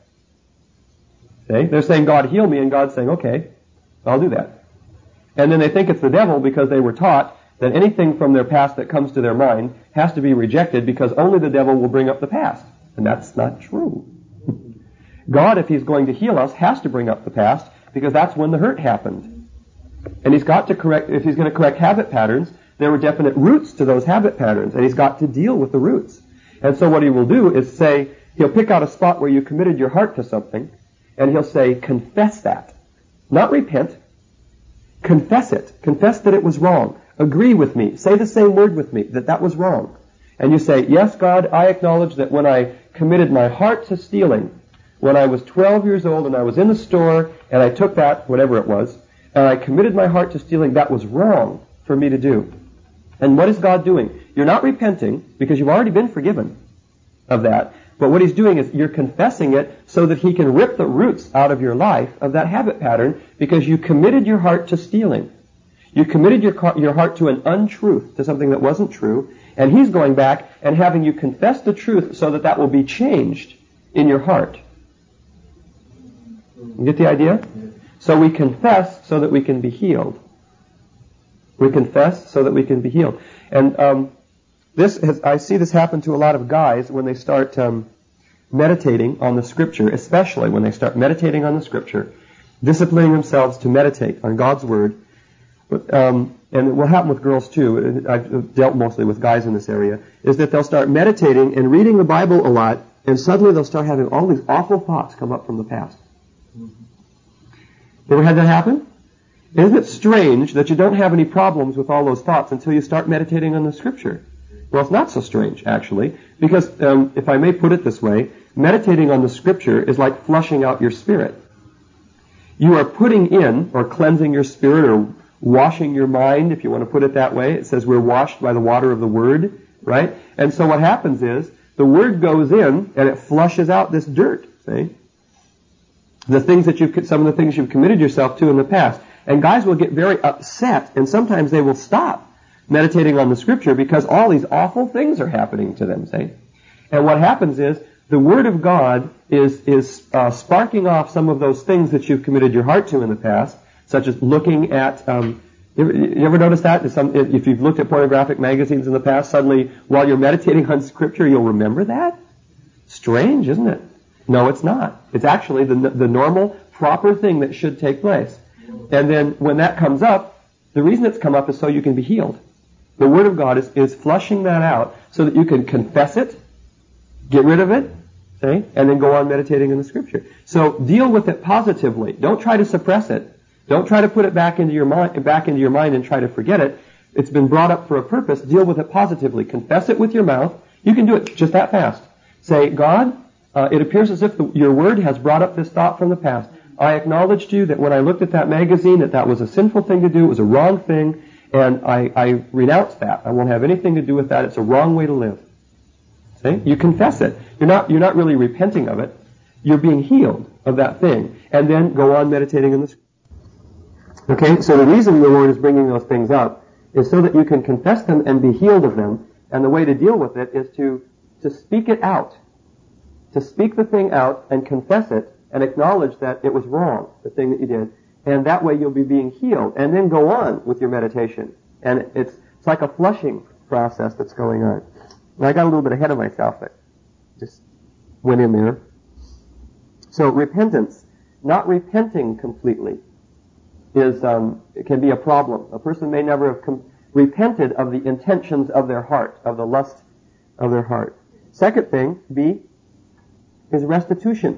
Speaker 1: Okay? They're saying, God, heal me. And God's saying, okay, I'll do that. And then they think it's the devil because they were taught that anything from their past that comes to their mind has to be rejected because only the devil will bring up the past. And that's not true. God, if he's going to heal us, has to bring up the past because that's when the hurt happened. And he's got to correct, if he's going to correct habit patterns, there were definite roots to those habit patterns, and he's got to deal with the roots. And so what he will do is say, he'll pick out a spot where you committed your heart to something, and he'll say, confess that. Not repent. Confess it. Confess that it was wrong. Agree with me. Say the same word with me, that that was wrong. And you say, yes, God, I acknowledge that when I committed my heart to stealing, when I was twelve years old and I was in the store and I took that, whatever it was, and I committed my heart to stealing, that was wrong for me to do. And what is God doing? You're not repenting because you've already been forgiven of that. But what he's doing is you're confessing it so that he can rip the roots out of your life of that habit pattern because you committed your heart to stealing. You committed your, your heart to an untruth, to something that wasn't true, and he's going back and having you confess the truth so that that will be changed in your heart. You get the idea? So we confess so that we can be healed. We confess so that we can be healed. And um, this has, I see this happen to a lot of guys when they start um, meditating on the Scripture, especially when they start meditating on the Scripture, disciplining themselves to meditate on God's Word. Um, and it will happen with girls too. I've dealt mostly with guys in this area, is that they'll start meditating and reading the Bible a lot, and suddenly they'll start having all these awful thoughts come up from the past. You ever had that happen? Isn't it strange that you don't have any problems with all those thoughts until you start meditating on the Scripture? Well, it's not so strange, actually, because um, if I may put it this way, meditating on the Scripture is like flushing out your spirit. You are putting in, or cleansing your spirit, or washing your mind, if you want to put it that way. It says we're washed by the water of the Word, right? And so what happens is, the Word goes in, and it flushes out this dirt, see? The things that you've, some of the things you've committed yourself to in the past. And guys will get very upset, and sometimes they will stop meditating on the Scripture because all these awful things are happening to them, see? And what happens is, the Word of God is, is uh, sparking off some of those things that you've committed your heart to in the past, such as looking at, um, you, ever, you ever notice that? Some, if you've looked at pornographic magazines in the past, suddenly, while you're meditating on Scripture, you'll remember that? Strange, isn't it? No, it's not. It's actually the, the normal, proper thing that should take place. And then when that comes up, the reason it's come up is so you can be healed. The Word of God is, is flushing that out so that you can confess it, get rid of it, see, and then go on meditating in the Scripture. So deal with it positively. Don't try to suppress it. Don't try to put it back into your mind, back into your mind and try to forget it. It's been brought up for a purpose. Deal with it positively. Confess it with your mouth. You can do it just that fast. Say, God, uh, it appears as if the, your Word has brought up this thought from the past. I acknowledge to you that when I looked at that magazine, that that was a sinful thing to do. It was a wrong thing, and I, I renounce that. I won't have anything to do with that. It's a wrong way to live. See? You confess it. You're not, you're not really repenting of it. You're being healed of that thing. And then go on meditating in the Scripture. Okay, so the reason the Lord is bringing those things up is so that you can confess them and be healed of them. And the way to deal with it is to, to speak it out. To speak the thing out and confess it and acknowledge that it was wrong, the thing that you did. And that way you'll be being healed. And then go on with your meditation. And it's, it's like a flushing process that's going on. And I got a little bit ahead of myself, but just went in there. So repentance, not repenting completely. is um, it can be a problem. A person may never have com- repented of the intentions of their heart, of the lust of their heart. Second thing, B, is restitution.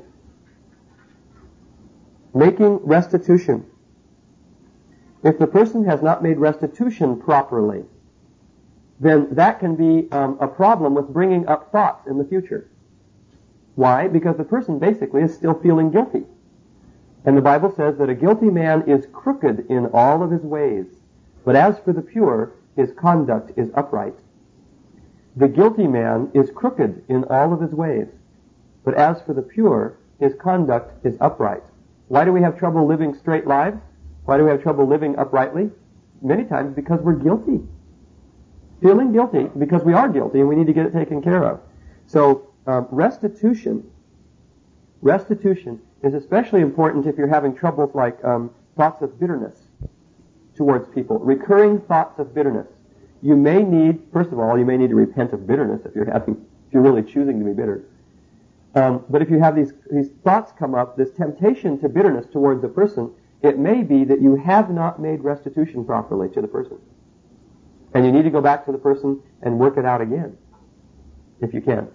Speaker 1: Making restitution. If the person has not made restitution properly, then that can be um, a problem with bringing up thoughts in the future. Why? Because the person basically is still feeling guilty. And the Bible says that a guilty man is crooked in all of his ways, but as for the pure, his conduct is upright. The guilty man is crooked in all of his ways, but as for the pure, his conduct is upright. Why do we have trouble living straight lives? Why do we have trouble living uprightly? Many times because we're guilty. Feeling guilty because we are guilty and we need to get it taken care of. So um, restitution, restitution is especially important if you're having troubles like um, thoughts of bitterness towards people, recurring thoughts of bitterness. You may need, first of all, you may need to repent of bitterness if you're having, if you're really choosing to be bitter. Um, but if you have these these thoughts come up, this temptation to bitterness towards a person, it may be that you have not made restitution properly to the person. And you need to go back to the person and work it out again, if you can.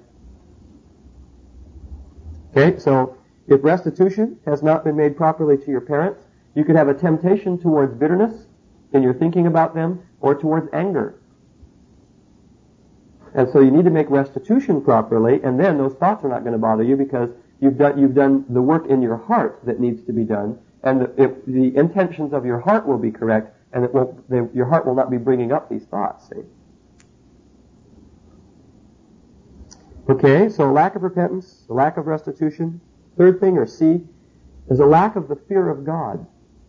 Speaker 1: Okay, so if restitution has not been made properly to your parents, you could have a temptation towards bitterness in your thinking about them, or towards anger. And so you need to make restitution properly, and then those thoughts are not going to bother you because you've done you've done the work in your heart that needs to be done, and the, if the intentions of your heart will be correct, and it won't, the, your heart will not be bringing up these thoughts. See? Okay, so lack of repentance, the lack of restitution. Third thing, or C, is a lack of the fear of God.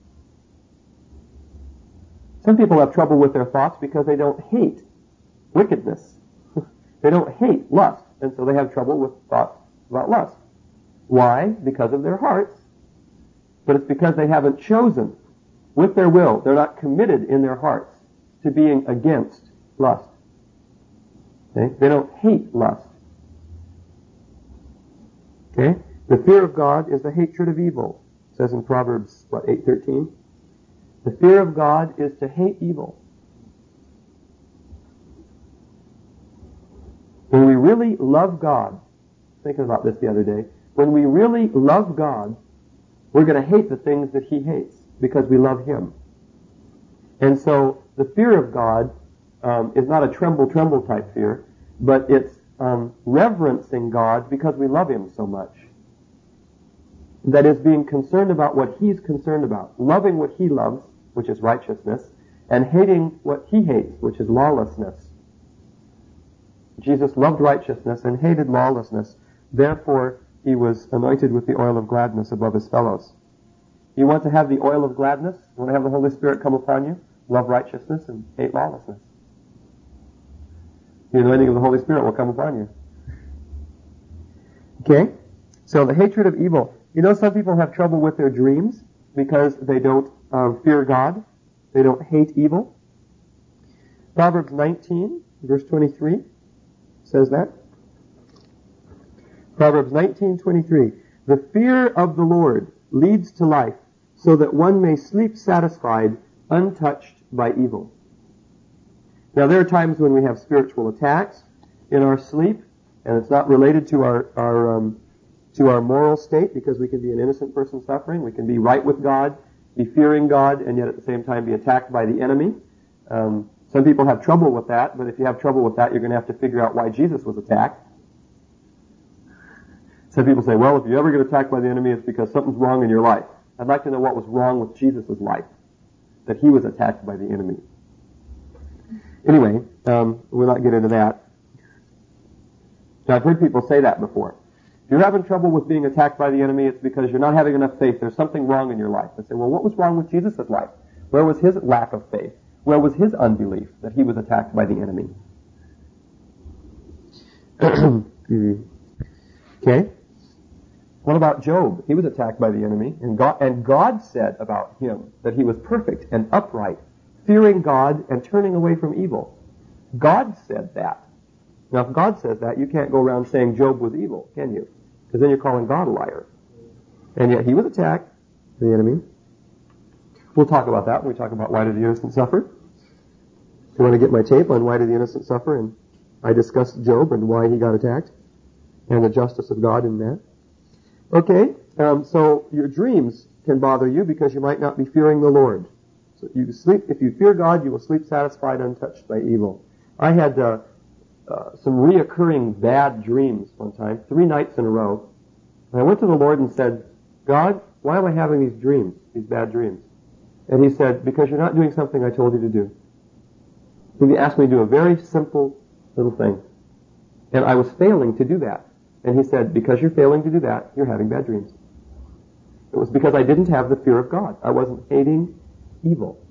Speaker 1: Some people have trouble with their thoughts because they don't hate wickedness. They don't hate lust, and so they have trouble with thoughts about lust. Why? Because of their hearts. But it's because they haven't chosen with their will. They're not committed in their hearts to being against lust. Okay? They don't hate lust. Okay? The fear of God is the hatred of evil. It says in Proverbs, what, eight thirteen? The fear of God is to hate evil. When we really love God, thinking about this the other day, when we really love God, we're going to hate the things that He hates because we love Him. And so the fear of God um, is not a tremble, tremble type fear, but it's um, reverencing God because we love Him so much. That is being concerned about what He's concerned about, loving what He loves, which is righteousness, and hating what He hates, which is lawlessness. Jesus loved righteousness and hated lawlessness. Therefore, He was anointed with the oil of gladness above His fellows. You want to have the oil of gladness? You want to have the Holy Spirit come upon you? Love righteousness and hate lawlessness. The anointing of the Holy Spirit will come upon you. Okay? So the hatred of evil. You know, some people have trouble with their dreams because they don't uh, fear God. They don't hate evil. Proverbs nineteen, verse twenty-three, says that. Proverbs nineteen twenty-three. The fear of the Lord leads to life, so that one may sleep satisfied, untouched by evil. Now, there are times when we have spiritual attacks in our sleep, and it's not related to our our um, to our moral state, because we can be an innocent person suffering. We can be right with God, be fearing God, and yet at the same time be attacked by the enemy. Um, some people have trouble with that, but if you have trouble with that, you're going to have to figure out why Jesus was attacked. Some people say, well, if you ever get attacked by the enemy, it's because something's wrong in your life. I'd like to know what was wrong with Jesus' life, that he was attacked by the enemy. Anyway, um, we'll not get into that. Now, I've heard people say that before. If you're having trouble with being attacked by the enemy, it's because you're not having enough faith. There's something wrong in your life. They say, well, what was wrong with Jesus' life? Where was his lack of faith? Where was his unbelief that he was attacked by the enemy? Okay. What about Job? He was attacked by the enemy, and God, and God said about him that he was perfect and upright, fearing God and turning away from evil. God said that. Now, if God says that, you can't go around saying Job was evil, can you? Because then you're calling God a liar. And yet he was attacked by the enemy. We'll talk about that when we talk about why do the innocent suffer. If you want to get my tape on why do the innocent suffer, and I discuss Job and why he got attacked, and the justice of God in that. Okay, um, so your dreams can bother you because you might not be fearing the Lord. So you sleep, if you fear God, you will sleep satisfied, untouched by evil. I had uh, uh, some reoccurring bad dreams one time, three nights in a row. And I went to the Lord and said, God, why am I having these dreams, these bad dreams? And he said, because you're not doing something I told you to do. He asked me to do a very simple little thing. And I was failing to do that. And he said, because you're failing to do that, you're having bad dreams. It was because I didn't have the fear of God. I wasn't hating evil.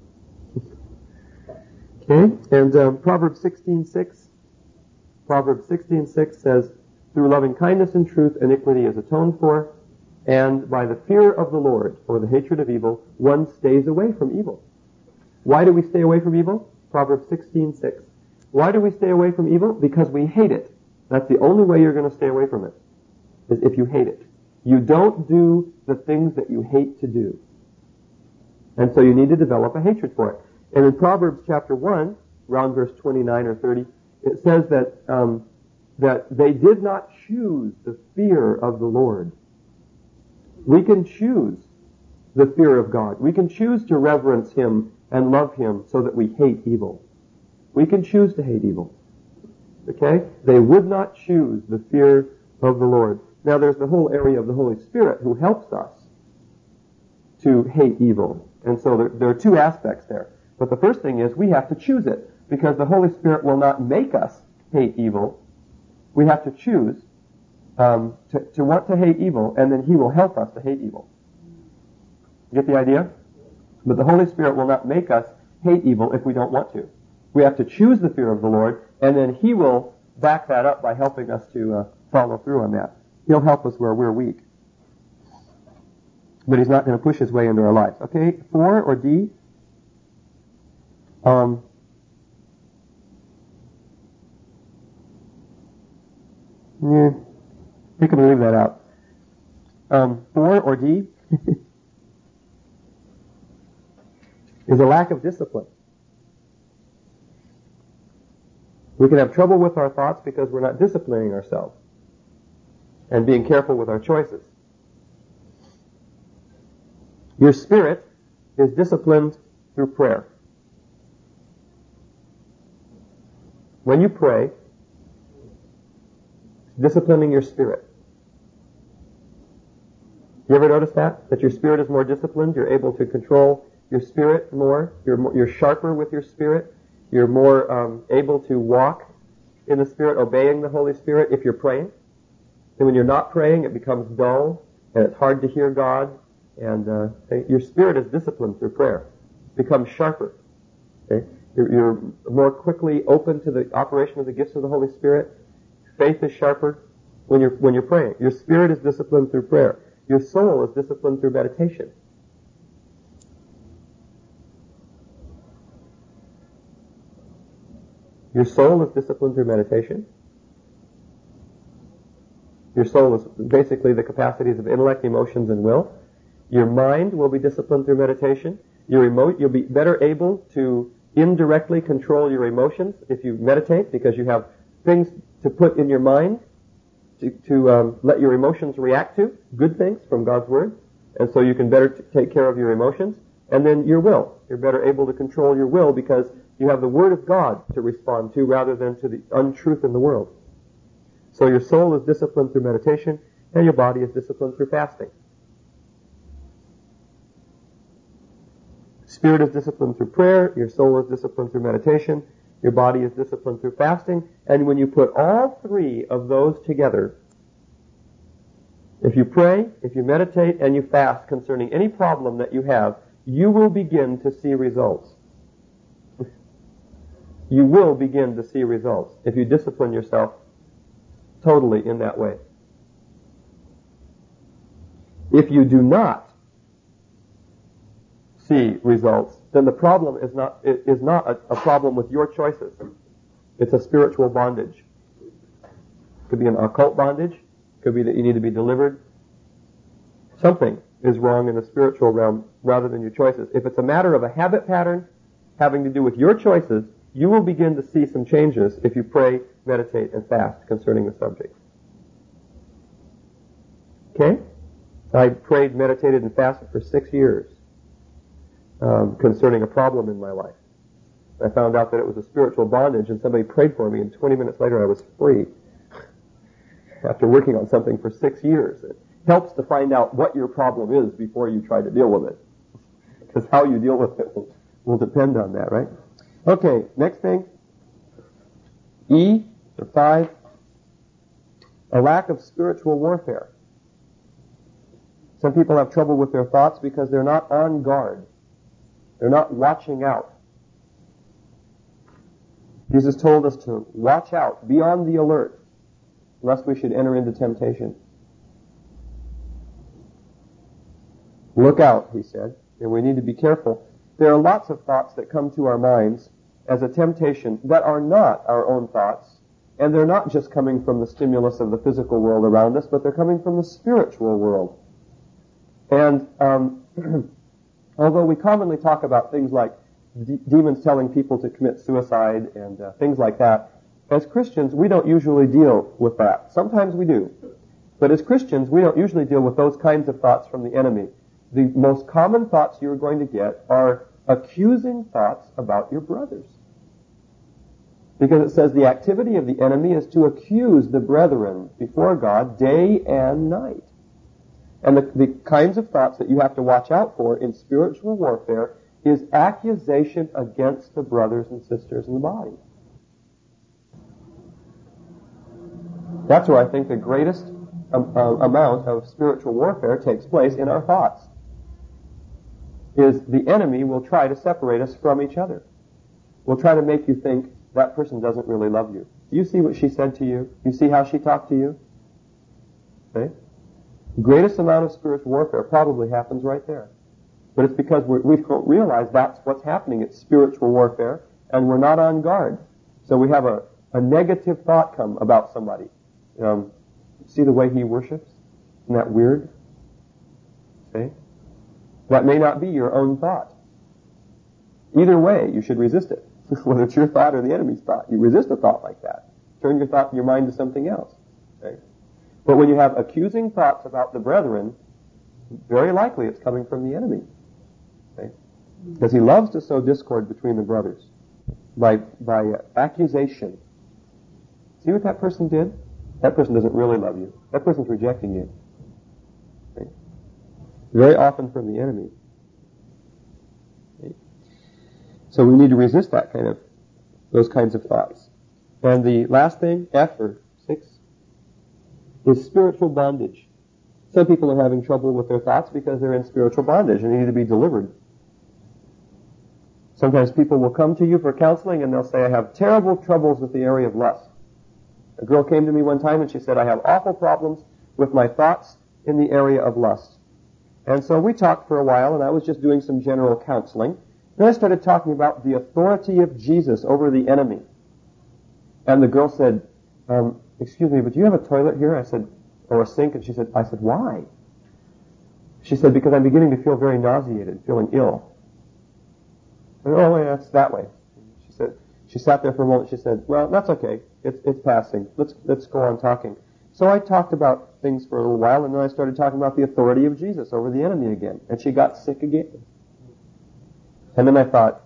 Speaker 1: Okay? And um, Proverbs sixteen six. Proverbs sixteen six says, through loving kindness and truth, iniquity is atoned for, and by the fear of the Lord, or the hatred of evil, one stays away from evil. Why do we stay away from evil? Proverbs sixteen six. Why do we stay away from evil? Because we hate it. That's the only way you're going to stay away from it, is if you hate it. You don't do the things that you hate to do. And so you need to develop a hatred for it. And in Proverbs chapter one, around verse twenty-nine or thirty, it says that um, that they did not choose the fear of the Lord. We can choose the fear of God. We can choose to reverence Him and love Him so that we hate evil. We can choose to hate evil. Okay? They would not choose the fear of the Lord. Now there's the whole area of the Holy Spirit who helps us to hate evil. And so there, there are two aspects there. But the first thing is we have to choose it, because the Holy Spirit will not make us hate evil. We have to choose um, to, to want to hate evil, and then He will help us to hate evil. You get the idea? But the Holy Spirit will not make us hate evil if we don't want to. We have to choose the fear of the Lord, and then He will back that up by helping us to uh, follow through on that. He'll help us where we're weak. But He's not going to push His way into our lives. Okay, four or D? Um, yeah, you can leave that out. Um, four or D is a lack of discipline. We can have trouble with our thoughts because we're not disciplining ourselves and being careful with our choices. Your spirit is disciplined through prayer. When you pray, disciplining your spirit. You ever notice that? That your spirit is more disciplined? You're able to control your spirit more. You're more, you're sharper with your spirit. You're more um, able to walk in the Spirit, obeying the Holy Spirit if you're praying. And when you're not praying, it becomes dull, and it's hard to hear God. And uh, your spirit is disciplined through prayer. It becomes sharper. Okay? You're, you're more quickly open to the operation of the gifts of the Holy Spirit. Faith is sharper when you're when you're praying. Your spirit is disciplined through prayer. Your soul is disciplined through meditation. Your soul is disciplined through meditation. Your soul is basically the capacities of intellect, emotions, and will. Your mind will be disciplined through meditation. Your emo- you'll be better able to indirectly control your emotions if you meditate, because you have things to put in your mind to, to um, let your emotions react to, good things from God's Word. And so you can better t- take care of your emotions. And then your will. You're better able to control your will because you have the Word of God to respond to rather than to the untruth in the world. So your soul is disciplined through meditation, and your body is disciplined through fasting. Spirit is disciplined through prayer, your soul is disciplined through meditation, your body is disciplined through fasting, and when you put all three of those together, if you pray, if you meditate, and you fast concerning any problem that you have, you will begin to see results. You will begin to see results if you discipline yourself totally in that way. If you do not see results, then the problem is not is not a, a problem with your choices. It's a spiritual bondage. It could be an occult bondage. It could be that you need to be delivered. Something is wrong in the spiritual realm rather than your choices. If it's a matter of a habit pattern having to do with your choices, you will begin to see some changes if you pray, meditate, and fast concerning the subject. Okay? I prayed, meditated, and fasted for six years um, concerning a problem in my life. I found out that it was a spiritual bondage, and somebody prayed for me, and twenty minutes later I was free after working on something for six years. It helps to find out what your problem is before you try to deal with it, because how you deal with it will, will depend on that, right? Okay, next thing. E, or five, a lack of spiritual warfare. Some people have trouble with their thoughts because they're not on guard. They're not watching out. Jesus told us to watch out, be on the alert, lest we should enter into temptation. Look out, he said, and we need to be careful. There are lots of thoughts that come to our minds as a temptation that are not our own thoughts, and they're not just coming from the stimulus of the physical world around us, but they're coming from the spiritual world. And um, although we commonly talk about things like de- demons telling people to commit suicide and uh, things like that, as Christians, we don't usually deal with that. Sometimes we do. But as Christians, we don't usually deal with those kinds of thoughts from the enemy. The most common thoughts you're going to get are accusing thoughts about your brothers. Because it says the activity of the enemy is to accuse the brethren before God day and night. And the, the kinds of thoughts that you have to watch out for in spiritual warfare is accusation against the brothers and sisters in the body. That's where I think the greatest um, uh, amount of spiritual warfare takes place in our thoughts. Is the enemy will try to separate us from each other. Will try to make you think that person doesn't really love you. You see what she said to you? You see how she talked to you? Okay? The greatest amount of spiritual warfare probably happens right there. But it's because we're, we don't realize that's what's happening. It's spiritual warfare, and we're not on guard. So we have a, a negative thought come about somebody. Um, see the way he worships? Isn't that weird? Okay? That may not be your own thought. Either way, you should resist it. Whether it's your thought or the enemy's thought. You resist a thought like that. Turn your thought, your mind to something else. Okay? But when you have accusing thoughts about the brethren, very likely it's coming from the enemy. Okay? Because he loves to sow discord between the brothers by by uh, accusation. See what that person did? That person doesn't really love you. That person's rejecting you. Okay? Very often from the enemy. Okay? So we need to resist that kind of, those kinds of thoughts. And the last thing, F or six, is spiritual bondage. Some people are having trouble with their thoughts because they're in spiritual bondage and they need to be delivered. Sometimes people will come to you for counseling and they'll say, I have terrible troubles with the area of lust. A girl came to me one time and she said, I have awful problems with my thoughts in the area of lust. And so we talked for a while, and I was just doing some general counseling. Then I started talking about the authority of Jesus over the enemy. And the girl said, um, excuse me, but do you have a toilet here? I said, or a sink? And she said, I said, why? She said, because I'm beginning to feel very nauseated, feeling ill. I said, oh, yeah, it's that way. She said, she sat there for a moment. She said, well, that's okay. It's, it's passing. Let's, let's go on talking. So I talked about things for a little while, and then I started talking about the authority of Jesus over the enemy again. And she got sick again. And then I thought,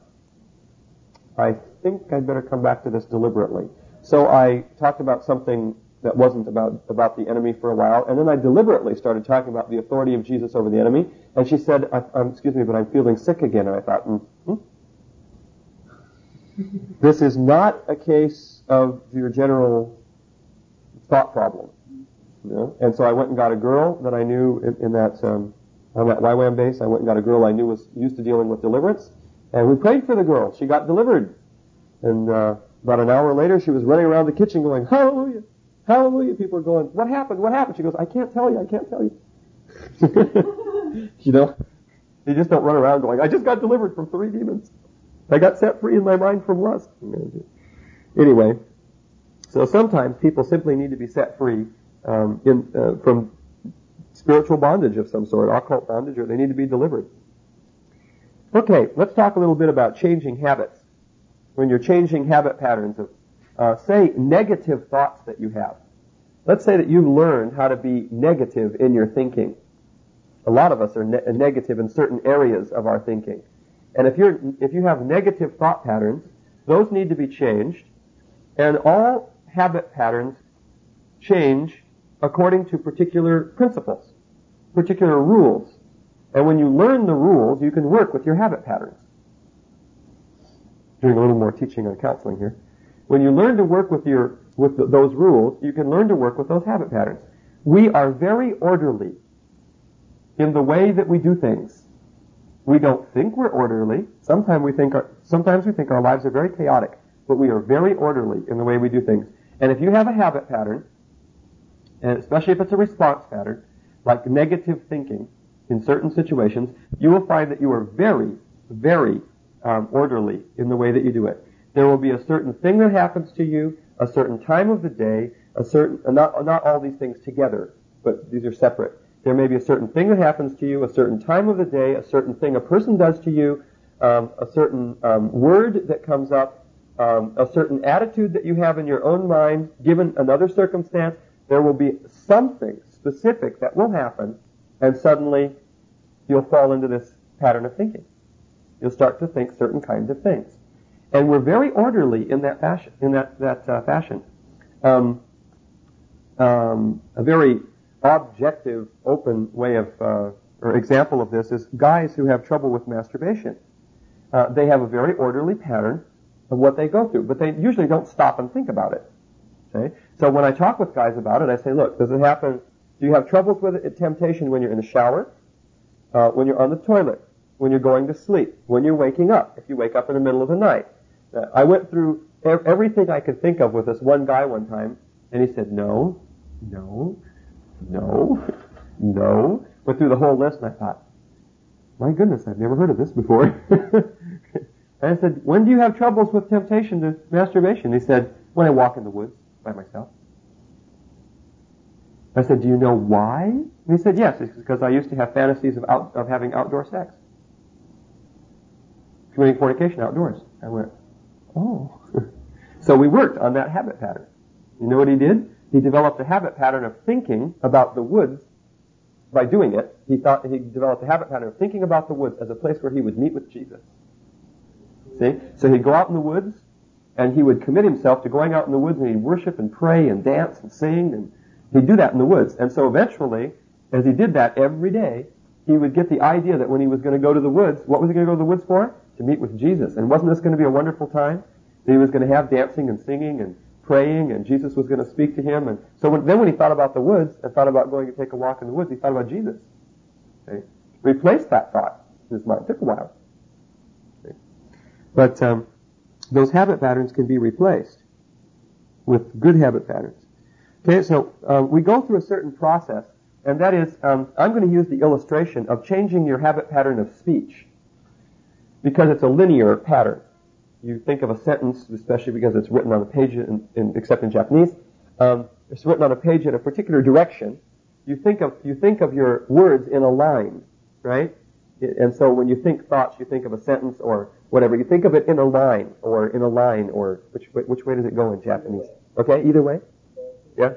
Speaker 1: I think I'd better come back to this deliberately. So I talked about something that wasn't about, about the enemy for a while, and then I deliberately started talking about the authority of Jesus over the enemy, and she said, I, um, excuse me, but I'm feeling sick again. And I thought, hmm? This is not a case of your general thought problem. You know? And so I went and got a girl that I knew in, in that, um, on that Y WAM base. I went and got a girl I knew was used to dealing with deliverance, and we prayed for the girl. She got delivered. And uh, about an hour later, she was running around the kitchen going, hallelujah, hallelujah. People were going, what happened, what happened? She goes, I can't tell you, I can't tell you. You know, you just don't run around going, I just got delivered from three demons. I got set free in my mind from lust. Anyway, so sometimes people simply need to be set free um, in, uh, from spiritual bondage of some sort, occult bondage, or they need to be delivered. Okay, let's talk a little bit about changing habits. When you're changing habit patterns of, uh, say, negative thoughts that you have. Let's say that you've learned how to be negative in your thinking. A lot of us are ne- negative in certain areas of our thinking. And if you're, if you have negative thought patterns, those need to be changed. And all habit patterns change according to particular principles, particular rules. And when you learn the rules, you can work with your habit patterns. Doing a little more teaching on counseling here. When you learn to work with your with the, those rules, you can learn to work with those habit patterns. We are very orderly in the way that we do things. We don't think we're orderly. Sometimes we think our, sometimes we think our lives are very chaotic, but we are very orderly in the way we do things. And if you have a habit pattern, and especially if it's a response pattern, like negative thinking in certain situations, you will find that you are very, very um, orderly in the way that you do it. There will be a certain thing that happens to you, a certain time of the day, a certain, uh, not, not all these things together, but these are separate. There may be a certain thing that happens to you, a certain time of the day, a certain thing a person does to you, um, a certain um, word that comes up, um, a certain attitude that you have in your own mind, given another circumstance. There will be something specific that will happen, and suddenly you'll fall into this pattern of thinking. You'll start to think certain kinds of things. And we're very orderly in that fashion. In that that uh, fashion, um, um, a very objective, open way of uh, or example of this is guys who have trouble with masturbation. Uh, they have a very orderly pattern of what they go through, but they usually don't stop and think about it. Okay, so when I talk with guys about it, I say, "Look, does it happen? Do you have troubles with it? Temptation when you're in the shower, uh, when you're on the toilet, when you're going to sleep, when you're waking up? If you wake up in the middle of the night." Uh, I went through ev- everything I could think of with this one guy one time, and he said, no, no, no, no. Went through the whole list, and I thought, my goodness, I've never heard of this before. And I said, when do you have troubles with temptation to masturbation? He said, when I walk in the woods by myself. I said, do you know why? And he said, yes, it's because I used to have fantasies of, out, of having outdoor sex. Committing fornication outdoors. I went, oh. So we worked on that habit pattern. You know what he did? He developed a habit pattern of thinking about the woods by doing it. He thought he developed a habit pattern of thinking about the woods as a place where he would meet with Jesus. See? So he'd go out in the woods, and he would commit himself to going out in the woods, and he'd worship and pray and dance and sing, and he'd do that in the woods. And so eventually, as he did that every day, he would get the idea that when he was going to go to the woods, what was he going to go to the woods for? To meet with Jesus. And wasn't this going to be a wonderful time? That he was going to have dancing and singing and praying, and Jesus was going to speak to him. And so when, then when he thought about the woods and thought about going to take a walk in the woods, he thought about Jesus. Okay? Replaced that thought in his mind. It took a while. Okay? But um, those habit patterns can be replaced with good habit patterns. Okay, so um, we go through a certain process, and that is, um, I'm going to use the illustration of changing your habit pattern of speech, because it's a linear pattern. You think of a sentence, especially because it's written on a page, in, in, except in Japanese, um, it's written on a page in a particular direction. You think of you think of your words in a line, right? And so when you think thoughts, you think of a sentence or whatever. You think of it in a line, or in a line, or which which way does it go in Japanese? Okay, either way. Yeah.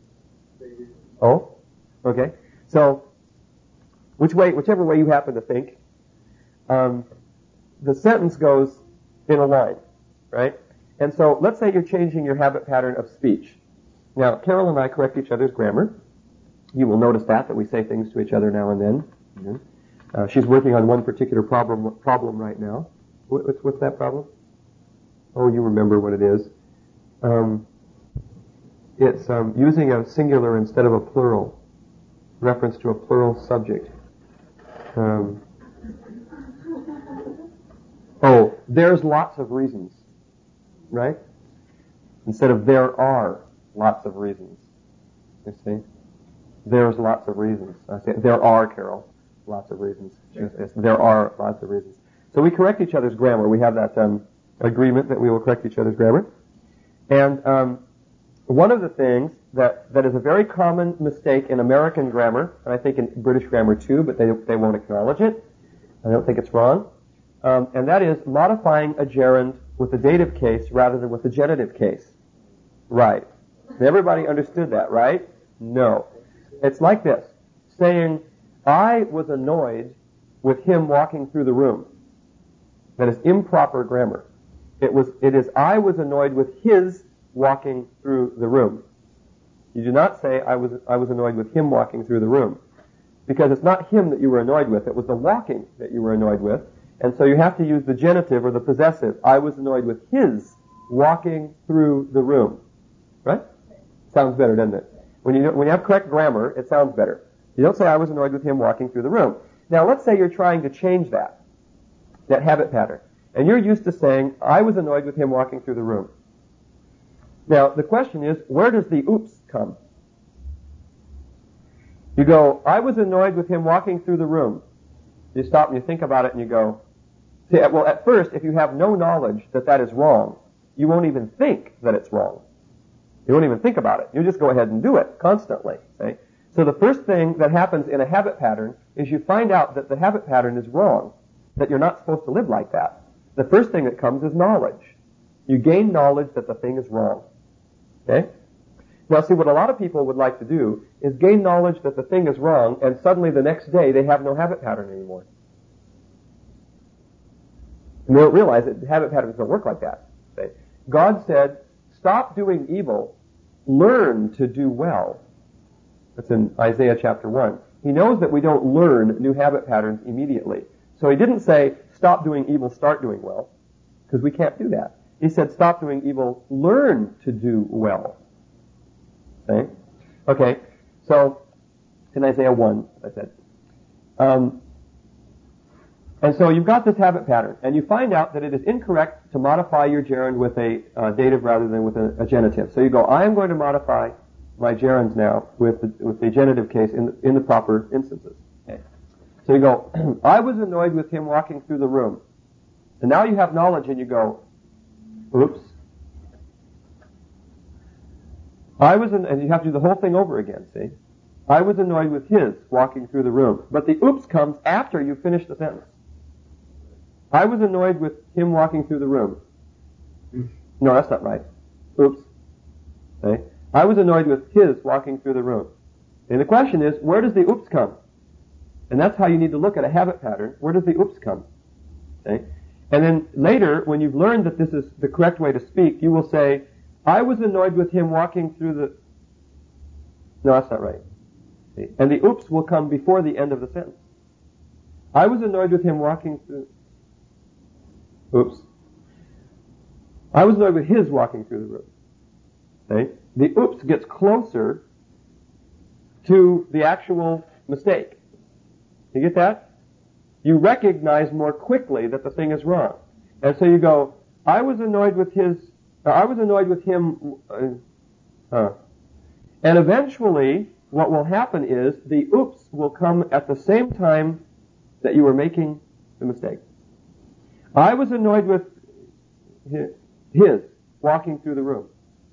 Speaker 1: Oh, okay. So which way, whichever way you happen to think. Um, the sentence goes in a line, right? And so let's say you're changing your habit pattern of speech. Now, Carol and I correct each other's grammar. You will notice that, that we say things to each other now and then. Mm-hmm. Uh, she's working on one particular problem problem right now. What, what's, what's that problem? Oh, you remember what it is. Um, it's um, using a singular instead of a plural. Reference to a plural subject. Um, Oh, there's lots of reasons, right? Instead of there are lots of reasons. You see? There's lots of reasons. I say, there are, Carol, lots of reasons. Yes, yes, there are lots of reasons. So we correct each other's grammar. We have that um, agreement that we will correct each other's grammar. And um, one of the things that, that is a very common mistake in American grammar, and I think in British grammar too, but they, they won't acknowledge it. I don't think it's wrong. Um, and that is modifying a gerund with the dative case rather than with the genitive case. Right. Everybody understood that, right? No. It's like this. Saying, I was annoyed with him walking through the room. That is improper grammar. It was, it is, I was annoyed with his walking through the room. You do not say, I was, I was annoyed with him walking through the room. Because it's not him that you were annoyed with, it was the walking that you were annoyed with. And so you have to use the genitive or the possessive. I was annoyed with his walking through the room. Right? Sounds better, doesn't it? When you, when you have correct grammar, it sounds better. You don't say, I was annoyed with him walking through the room. Now, let's say you're trying to change that, that habit pattern. And you're used to saying, I was annoyed with him walking through the room. Now, the question is, where does the oops come? You go, I was annoyed with him walking through the room. You stop and you think about it and you go, see, well, at first, if you have no knowledge that that is wrong, you won't even think that it's wrong. You won't even think about it. You just go ahead and do it constantly. Okay? So the first thing that happens in a habit pattern is you find out that the habit pattern is wrong, that you're not supposed to live like that. The first thing that comes is knowledge. You gain knowledge that the thing is wrong. Okay? Now see, what a lot of people would like to do is gain knowledge that the thing is wrong, and suddenly the next day they have no habit pattern anymore. And they don't realize that habit patterns don't work like that. Okay? God said, stop doing evil, learn to do well. That's in Isaiah chapter one. He knows that we don't learn new habit patterns immediately. So he didn't say, stop doing evil, start doing well, because we can't do that. He said, stop doing evil, learn to do well. Okay? Okay, so in Isaiah one, I said. Um, and so you've got this habit pattern, and you find out that it is incorrect to modify your gerund with a uh, dative rather than with a, a genitive. So you go, I am going to modify my gerunds now with the, with the genitive case in the, in the proper instances. Okay. So you go, I was annoyed with him walking through the room. And now you have knowledge and you go, oops. I was, an, and you have to do the whole thing over again, see? I was annoyed with his walking through the room. But the oops comes after you finish the sentence. I was annoyed with him walking through the room. No, that's not right. Oops. Okay. I was annoyed with his walking through the room. And the question is, where does the oops come? And that's how you need to look at a habit pattern. Where does the oops come? Okay. And then later, when you've learned that this is the correct way to speak, you will say, I was annoyed with him walking through the... No, that's not right. See? And the oops will come before the end of the sentence. I was annoyed with him walking through... Oops. I was annoyed with his walking through the room. Okay? The oops gets closer to the actual mistake. You get that? You recognize more quickly that the thing is wrong. And so you go, I was annoyed with his, uh, I was annoyed with him, uh, uh. and eventually what will happen is the oops will come at the same time that you were making the mistake. I was annoyed with his, his walking through the room.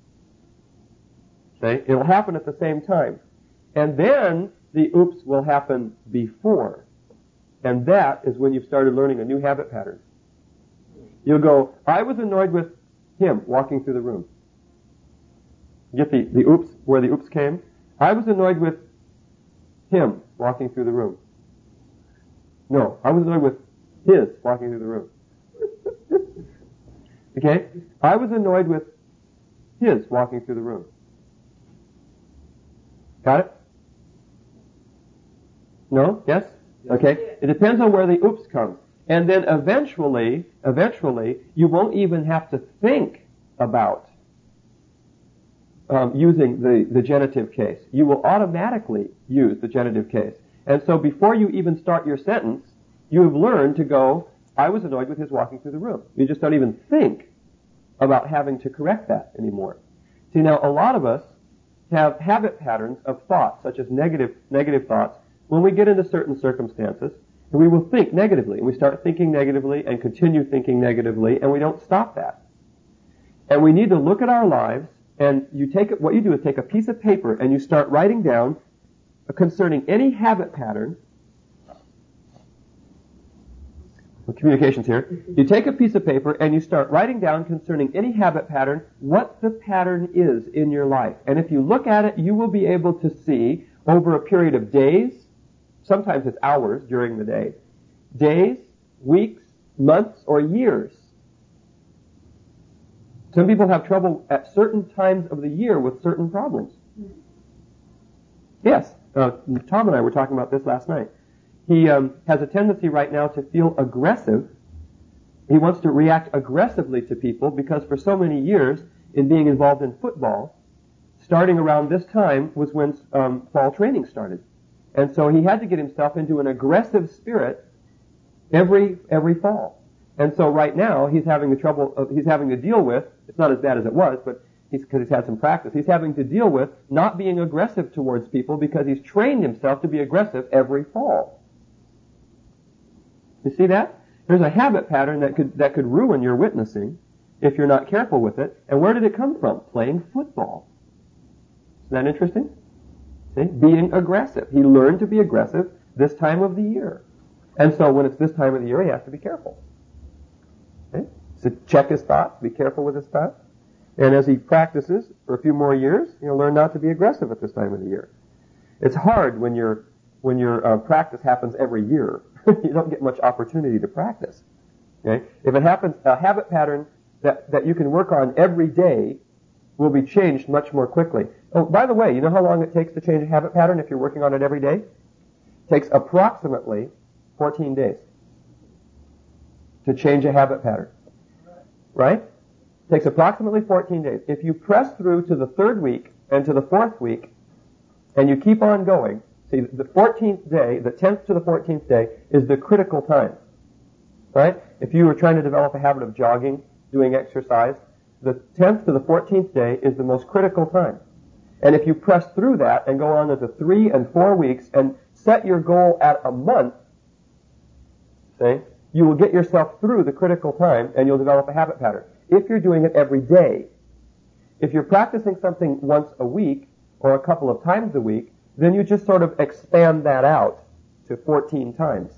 Speaker 1: Okay? It'll happen at the same time. And then the oops will happen before. And that is when you've started learning a new habit pattern. You'll go, I was annoyed with him walking through the room. Get the, the oops, where the oops came? I was annoyed with him walking through the room. No, I was annoyed with his walking through the room. Okay? I was annoyed with his walking through the room. Got it? No? Yes? Okay? It depends on where the oops comes. And then eventually, eventually, you won't even have to think about um, using the, the genitive case. You will automatically use the genitive case. And so before you even start your sentence, you have learned to go, I was annoyed with his walking through the room. You just don't even think about having to correct that anymore. See, now a lot of us have habit patterns of thoughts, such as negative, negative thoughts, when we get into certain circumstances, and we will think negatively, and we start thinking negatively and continue thinking negatively, and we don't stop that. And we need to look at our lives and you take it, what you do is take a piece of paper and you start writing down concerning any habit pattern. Communications here. You take a piece of paper and you start writing down concerning any habit pattern what the pattern is in your life. And if you look at it, you will be able to see over a period of days, sometimes it's hours during the day, days, weeks, months, or years. Some people have trouble at certain times of the year with certain problems. Yes, uh, Tom and I were talking about this last night. He um, has a tendency right now to feel aggressive. He wants to react aggressively to people because for so many years in being involved in football, starting around this time was when um, fall training started. And so he had to get himself into an aggressive spirit every every fall. And so right now he's having the trouble, of, he's having to deal with, it's not as bad as it was, but he's, because he's had some practice, he's having to deal with not being aggressive towards people because he's trained himself to be aggressive every fall. You see that? There's a habit pattern that could that could ruin your witnessing if you're not careful with it. And where did it come from? Playing football. Isn't that interesting? See? Being aggressive. He learned to be aggressive this time of the year. And so when it's this time of the year, he has to be careful. Okay? So check his thoughts, be careful with his thoughts. And as he practices for a few more years, he'll learn not to be aggressive at this time of the year. It's hard when your when your uh, practice happens every year. You don't get much opportunity to practice. Okay? If it happens, a habit pattern that, that you can work on every day will be changed much more quickly. Oh, by the way, you know how long it takes to change a habit pattern if you're working on it every day? It takes approximately fourteen days to change a habit pattern. Right? It takes approximately fourteen days. If you press through to the third week and to the fourth week, and you keep on going, see, the fourteenth day, the tenth to the fourteenth day, is the critical time. Right? If you were trying to develop a habit of jogging, doing exercise, the tenth to the fourteenth day is the most critical time. And if you press through that and go on to three and four weeks and set your goal at a month, see, you will get yourself through the critical time and you'll develop a habit pattern. If you're doing it every day, if you're practicing something once a week or a couple of times a week, then you just sort of expand that out to fourteen times.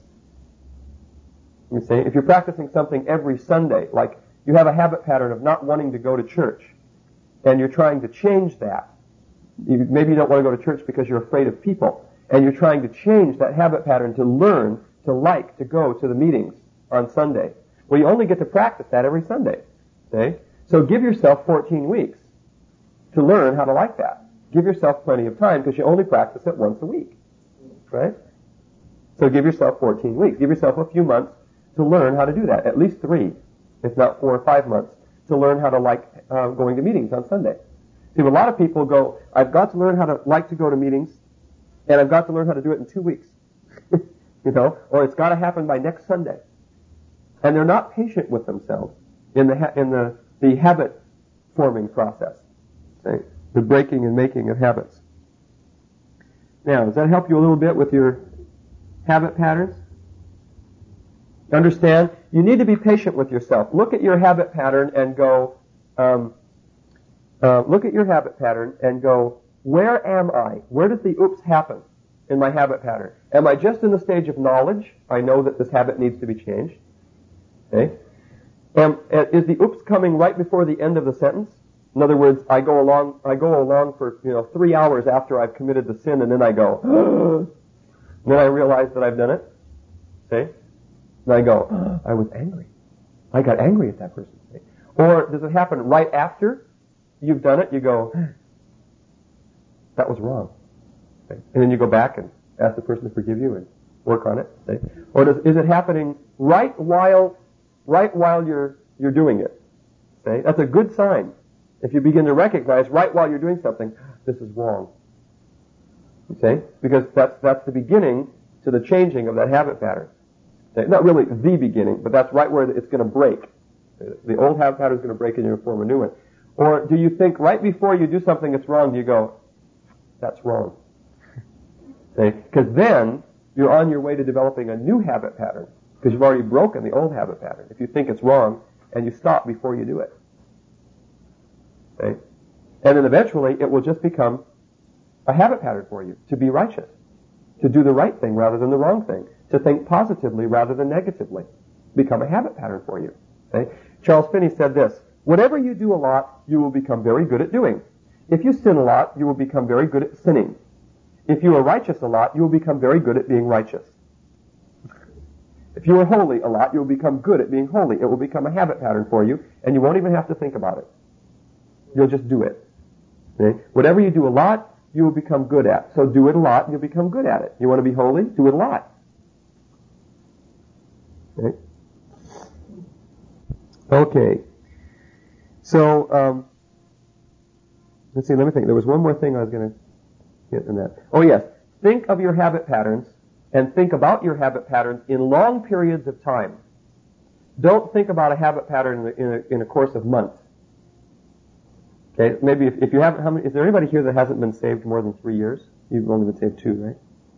Speaker 1: You see, if you're practicing something every Sunday, like you have a habit pattern of not wanting to go to church, and you're trying to change that. You, maybe you don't want to go to church because you're afraid of people, and you're trying to change that habit pattern to learn to like to go to the meetings on Sunday. Well, you only get to practice that every Sunday. Okay? So give yourself fourteen weeks to learn how to like that. Give yourself plenty of time because you only practice it once a week. Right? So give yourself fourteen weeks. Give yourself a few months to learn how to do that. At least three, if not four or five months, to learn how to like uh, going to meetings on Sunday. See, a lot of people go, I've got to learn how to like to go to meetings, and I've got to learn how to do it in two weeks. You know, or it's got to happen by next Sunday. And they're not patient with themselves in the ha- in the, the habit forming process. Okay? The breaking and making of habits. Now, does that help you a little bit with your habit patterns? Understand? You need to be patient with yourself. Look at your habit pattern and go, um, uh, look at your habit pattern and go, where am I? Where does the oops happen in my habit pattern? Am I just in the stage of knowledge? I know that this habit needs to be changed. Okay? Um, is the oops coming right before the end of the sentence? In other words, I go along, I go along for, you know, three hours after I've committed the sin, and then I go, and then I realize that I've done it. Okay? And I go, I was angry. I got angry at that person. Okay? Or does it happen right after you've done it? You go, that was wrong. Okay? And then you go back and ask the person to forgive you and work on it. Okay? Or does, is it happening right while, right while you're you're doing it? Okay? That's a good sign. If you begin to recognize right while you're doing something, this is wrong. Okay? Because that's that's the beginning to the changing of that habit pattern. Okay? Not really the beginning, but that's right where it's going to break. The old habit pattern is going to break and you're going to form a new one. Or do you think right before you do something that's wrong, do you go, that's wrong? Okay? Because then you're on your way to developing a new habit pattern because you've already broken the old habit pattern. If you think it's wrong and you stop before you do it. Okay? And then eventually it will just become a habit pattern for you to be righteous, to do the right thing rather than the wrong thing, to think positively rather than negatively. Become a habit pattern for you. Okay? Charles Finney said this, whatever you do a lot, you will become very good at doing. If you sin a lot, you will become very good at sinning. If you are righteous a lot, you will become very good at being righteous. If you are holy a lot, you will become good at being holy. It will become a habit pattern for you, and you won't even have to think about it. You'll just do it. Okay? Whatever you do a lot, you will become good at. So do it a lot, and you'll become good at it. You want to be holy? Do it a lot. Okay. Okay. So, um, let's see, let me think. There was one more thing I was going to get in that. Oh, yes. Think of your habit patterns and think about your habit patterns in long periods of time. Don't think about a habit pattern in a, in a, in a course of months. Okay, maybe if, if you haven't, how many, is there anybody here that hasn't been saved more than three years? You've only been saved two, right?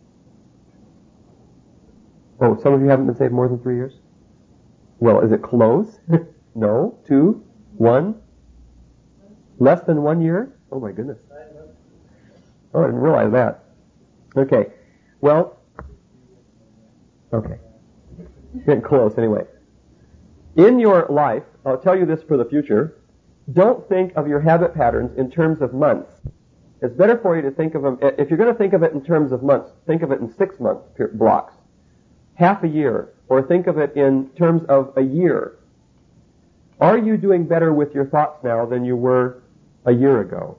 Speaker 1: Oh, some of you haven't been saved more than three years? Well, is it close? No? Two? One? Less than one year? Oh my goodness. Oh, I didn't realize that. Okay. Well, okay. Getting close anyway. In your life, I'll tell you this for the future, don't think of your habit patterns in terms of months. It's better for you to think of them, if you're going to think of it in terms of months, think of it in six month blocks, half a year, or think of it in terms of a year. Are you doing better with your thoughts now than you were a year ago?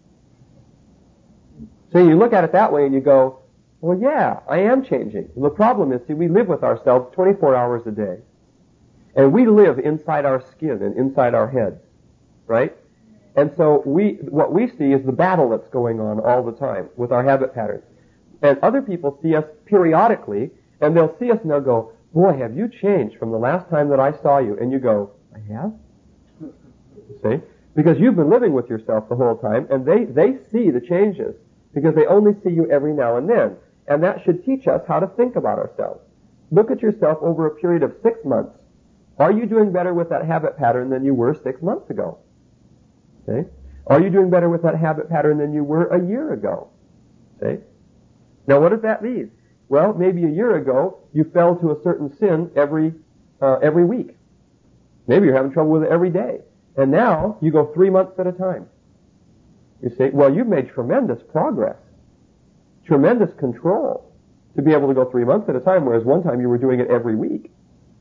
Speaker 1: So you look at it that way and you go, well, yeah, I am changing. The problem is, see, we live with ourselves twenty-four hours a day. And we live inside our skin and inside our heads, right? And so we, what we see is the battle that's going on all the time with our habit patterns. And other people see us periodically, and they'll see us and they'll go, boy, have you changed from the last time that I saw you? And you go, I have? See? Because you've been living with yourself the whole time, and they, they see the changes, because they only see you every now and then. And that should teach us how to think about ourselves. Look at yourself over a period of six months. Are you doing better with that habit pattern than you were six months ago? Okay? Are you doing better with that habit pattern than you were a year ago? Okay? Now what does that mean? Well, maybe a year ago you fell to a certain sin every uh, every week. Maybe you're having trouble with it every day. And now you go three months at a time. You say, well, you've made tremendous progress, tremendous control to be able to go three months at a time, whereas one time you were doing it every week.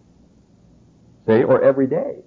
Speaker 1: See, or every day.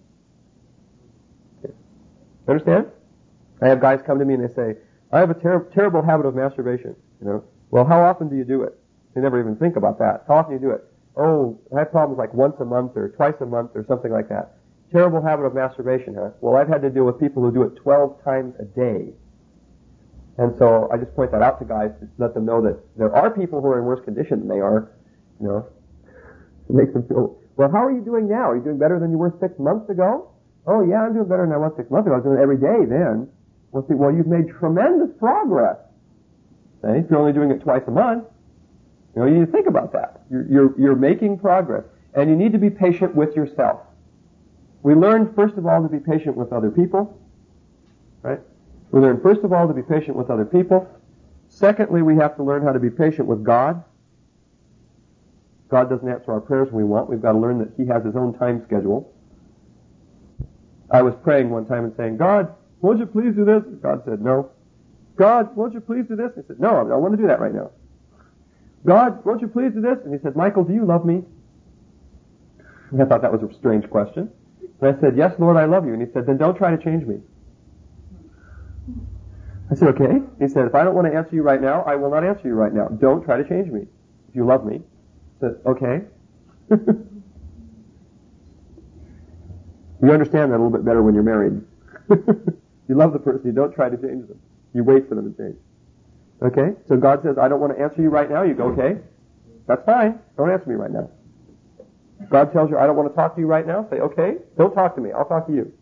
Speaker 1: Okay. Understand? I have guys come to me and they say, I have a ter- terrible habit of masturbation. You know, well, how often do you do it? They never even think about that. How often do you do it? Oh, I have problems like once a month or twice a month or something like that. Terrible habit of masturbation, huh? Well, I've had to deal with people who do it twelve times a day. And so I just point that out to guys to let them know that there are people who are in worse condition than they are. You know, it makes them feel, well, how are you doing now? Are you doing better than you were six months ago? Oh, yeah, I'm doing better than I was six months ago. I was doing it every day then. Well, see, well, you've made tremendous progress. Okay? If you're only doing it twice a month, you know, you need to think about that. You're, you're, you're making progress. And you need to be patient with yourself. We learned, first of all, to be patient with other people. Right? We learn, first of all, to be patient with other people. Secondly, we have to learn how to be patient with God. God doesn't answer our prayers when we want. We've got to learn that He has His own time schedule. I was praying one time and saying, God, won't you please do this? God said, no. God, won't you please do this? I said, no, I don't want to do that right now. God, won't you please do this? And He said, Michael, do you love me? And I thought that was a strange question. And I said, yes, Lord, I love you. And He said, then don't try to change me. I said, okay. He said, if I don't want to answer you right now, I will not answer you right now. Don't try to change me if you love me. I said, okay. You understand that a little bit better when you're married. You love the person, you don't try to change them. You wait for them to change. Okay? So God says, I don't want to answer you right now. You go, okay, that's fine. Don't answer me right now. God tells you, I don't want to talk to you right now. Say, okay, don't talk to me. I'll talk to you.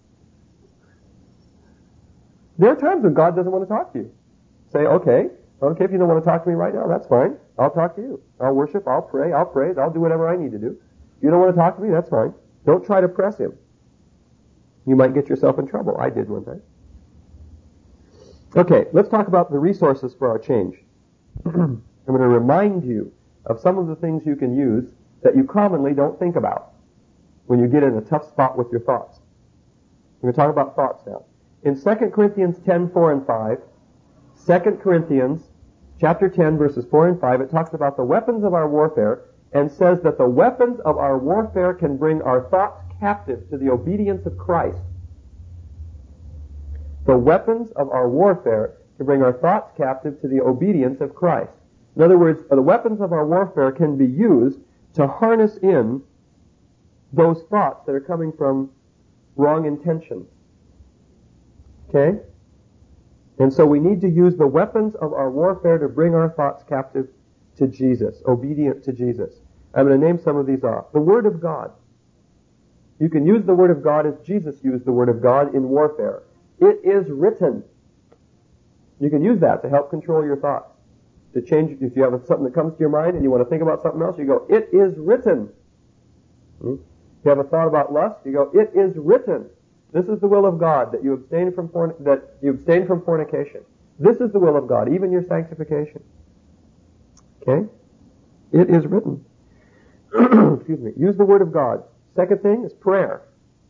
Speaker 1: There are times when God doesn't want to talk to you. Say, okay, okay, if you don't want to talk to me right now, that's fine. I'll talk to you. I'll worship, I'll pray, I'll praise, I'll do whatever I need to do. If you don't want to talk to me, that's fine. Don't try to press Him. You might get yourself in trouble. I did one time. Okay, let's talk about the resources for our change. I'm going to remind you of some of the things you can use that you commonly don't think about when you get in a tough spot with your thoughts. We're going to talk about thoughts now. In Second Corinthians ten, four and five, Second Corinthians chapter ten, verses four and five, it talks about the weapons of our warfare and says that the weapons of our warfare can bring our thoughts captive to the obedience of Christ. The weapons of our warfare can bring our thoughts captive to the obedience of Christ. In other words, the weapons of our warfare can be used to harness in those thoughts that are coming from wrong intentions. Okay? And so we need to use the weapons of our warfare to bring our thoughts captive to Jesus, obedient to Jesus. I'm going to name some of these off. The Word of God. You can use the Word of God as Jesus used the Word of God in warfare. It is written. You can use that to help control your thoughts. To change, if you have something that comes to your mind and you want to think about something else, you go, it is written. Hmm? If you have a thought about lust, you go, it is written. This is the will of God, that you abstain from forn- that you abstain from fornication. This is the will of God, even your sanctification. Okay? It is written. Excuse me. Use the Word of God. Second thing is prayer.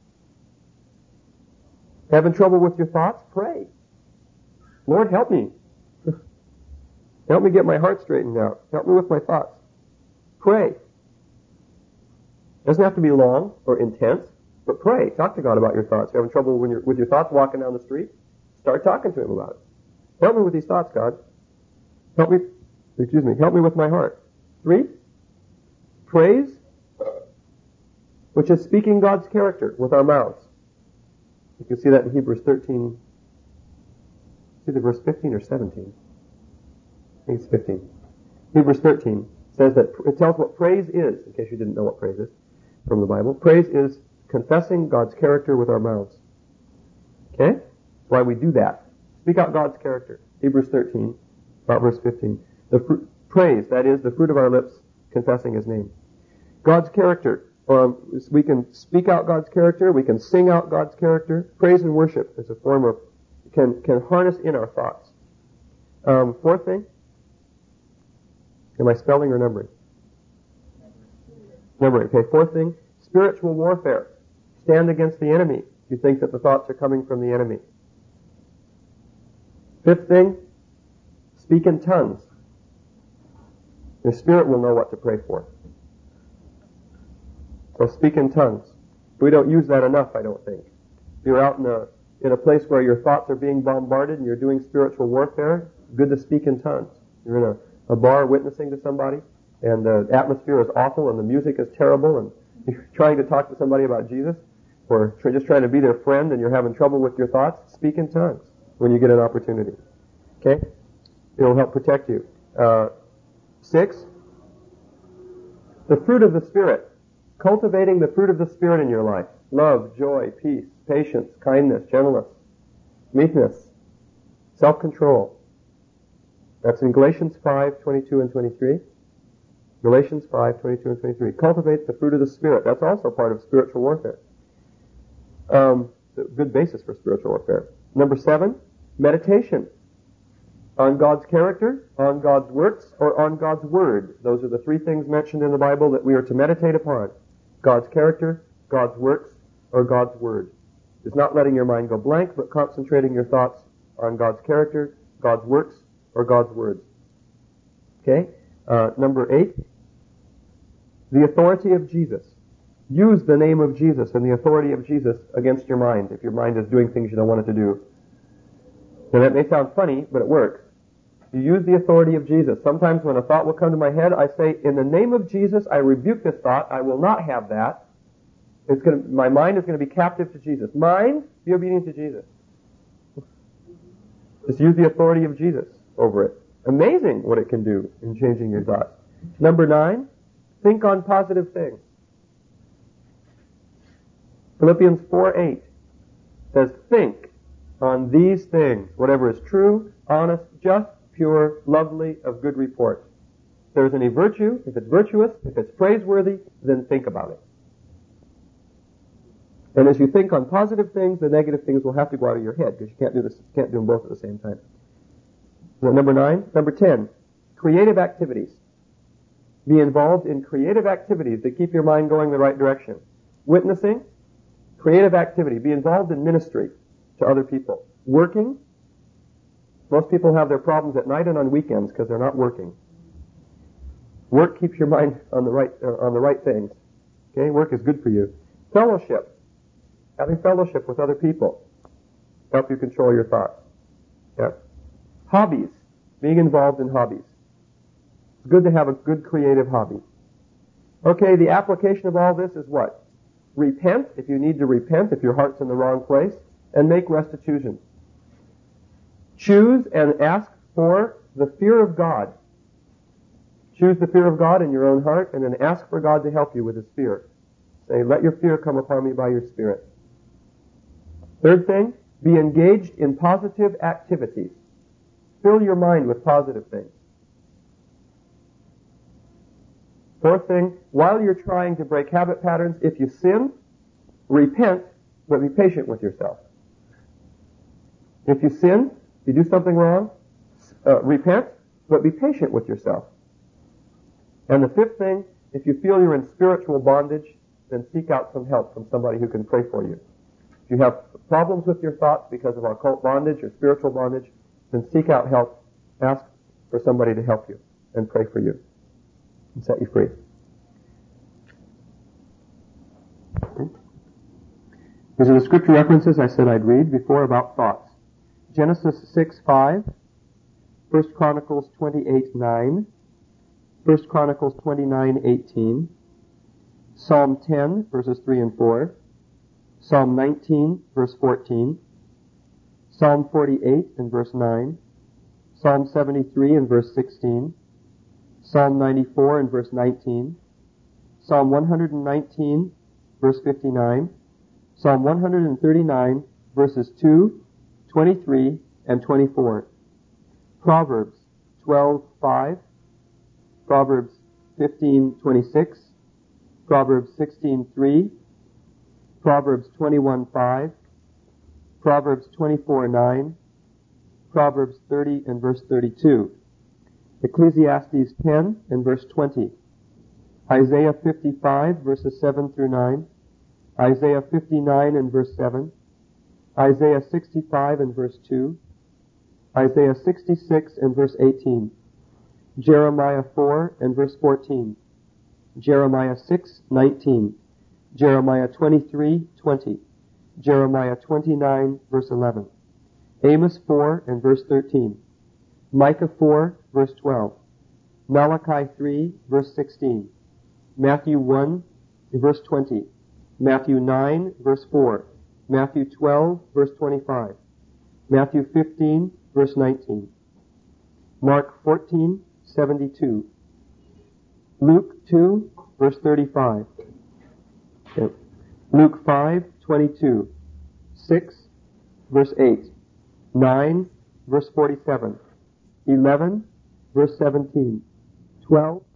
Speaker 1: Having trouble with your thoughts? Pray. Lord, help me. Help me get my heart straightened out. Help me with my thoughts. Pray. Doesn't have to be long or intense, but pray. Talk to God about your thoughts. You're having trouble when you're, with your thoughts walking down the street? Start talking to Him about it. Help me with these thoughts, God. Help me, excuse me, help me with my heart. Three, praise, which is speaking God's character with our mouths. You can see that in Hebrews thirteen. It's either verse fifteen or seventeen. I think it's fifteen. Hebrews thirteen says that it tells what praise is, in case you didn't know what praise is from the Bible. Praise is confessing God's character with our mouths. Okay? That's why we do that. Speak out God's character. Hebrews thirteen, about verse fifteen. The fr- praise, that is, the fruit of our lips, confessing His name. God's character. Um, we can speak out God's character. We can sing out God's character. Praise and worship is a form of, can, can harness in our thoughts. Um, fourth thing. Am I spelling or numbering? Numbering. Okay, fourth thing. Spiritual warfare. Stand against the enemy if you think that the thoughts are coming from the enemy. Fifth thing. Speak in tongues. Your spirit will know what to pray for. So speak in tongues. We don't use that enough, I don't think. If you're out in a, in a place where your thoughts are being bombarded and you're doing spiritual warfare, good to speak in tongues. You're in a, a bar witnessing to somebody and the atmosphere is awful and the music is terrible and you're trying to talk to somebody about Jesus or tr- just trying to be their friend and you're having trouble with your thoughts, speak in tongues when you get an opportunity. Okay? It'll help protect you. Uh, six, the fruit of the Spirit. Cultivating the fruit of the Spirit in your life. Love, joy, peace, patience, kindness, gentleness, meekness, self-control. That's in Galatians five, twenty-two and twenty-three. Galatians five, twenty-two and twenty-three. Cultivate the fruit of the Spirit. That's also part of spiritual warfare. Um, a good basis for spiritual warfare. Number seven, meditation. On God's character, on God's works, or on God's word. Those are the three things mentioned in the Bible that we are to meditate upon. God's character, God's works, or God's word. It's not letting your mind go blank, but concentrating your thoughts on God's character, God's works, or God's words. Okay? Uh, number eight, the authority of Jesus. Use the name of Jesus and the authority of Jesus against your mind if your mind is doing things you don't want it to do. Now that may sound funny, but it works. You use the authority of Jesus. Sometimes when a thought will come to my head, I say, in the name of Jesus, I rebuke this thought. I will not have that. It's going to, my mind is going to be captive to Jesus. Mind, be obedient to Jesus. Just use the authority of Jesus over it. Amazing what it can do in changing your thoughts. Number nine, think on positive things. Philippians four eight says, think on these things, whatever is true, honest, just, pure, lovely, of good report. If there's any virtue, if it's virtuous, if it's praiseworthy, then think about it. And as you think on positive things, the negative things will have to go out of your head because you can't do this, can't do them both at the same time. Is that number nine? Number ten, creative activities. Be involved in creative activities that keep your mind going the right direction. Witnessing, creative activity. Be involved in ministry to other people. Working. Most people have their problems at night and on weekends because they're not working. Work keeps your mind on the right uh, on the right things. Okay, work is good for you. Fellowship, having fellowship with other people, help you control your thoughts. Yeah. Hobbies, being involved in hobbies. It's good to have a good creative hobby. Okay, the application of all this is what? Repent, if you need to repent, if your heart's in the wrong place, and make restitution. Choose and ask for the fear of God. Choose the fear of God in your own heart, and then ask for God to help you with His fear. Say, let your fear come upon me by your Spirit. Third thing, be engaged in positive activities. Fill your mind with positive things. Fourth thing, while you're trying to break habit patterns, if you sin, repent, but be patient with yourself. If you sin, if you do something wrong, uh, repent, but be patient with yourself. And the fifth thing, if you feel you're in spiritual bondage, then seek out some help from somebody who can pray for you. If you have problems with your thoughts because of occult bondage or spiritual bondage, then seek out help. Ask for somebody to help you and pray for you and set you free. Okay. These are the scripture references I said I'd read before about thoughts. Genesis six five, First Chronicles twenty-eight nine, First Chronicles twenty-nine eighteen, Psalm ten, verses three and four, Psalm nineteen, verse fourteen, Psalm forty-eight and verse nine, Psalm seventy-three and verse sixteen, Psalm ninety-four and verse nineteen, Psalm one nineteen, verse fifty-nine, Psalm one thirty-nine, verses two, twenty-three, and twenty-four, Proverbs twelve five, Proverbs fifteen twenty-six, Proverbs sixteen three, Proverbs twenty-one five, Proverbs twenty-four nine, Proverbs thirty and verse thirty-two, Ecclesiastes ten and verse twenty, Isaiah fifty-five verses seven through nine, Isaiah fifty-nine and verse seven, Isaiah sixty-five and verse two, Isaiah sixty-six and verse eighteen, Jeremiah four and verse fourteen, Jeremiah six nineteen, Jeremiah twenty-three twenty, Jeremiah twenty-nine verse eleven, Amos four and verse thirteen, Micah four verse twelve, Malachi three verse sixteen, Matthew one verse twenty, Matthew nine verse four, Matthew twelve verse twenty-five, Matthew fifteen verse nineteen, Mark fourteen seventy-two, Luke two verse thirty-five, okay. Luke five twenty-two, six verse eight, nine verse forty-seven, eleven verse seventeen, twelve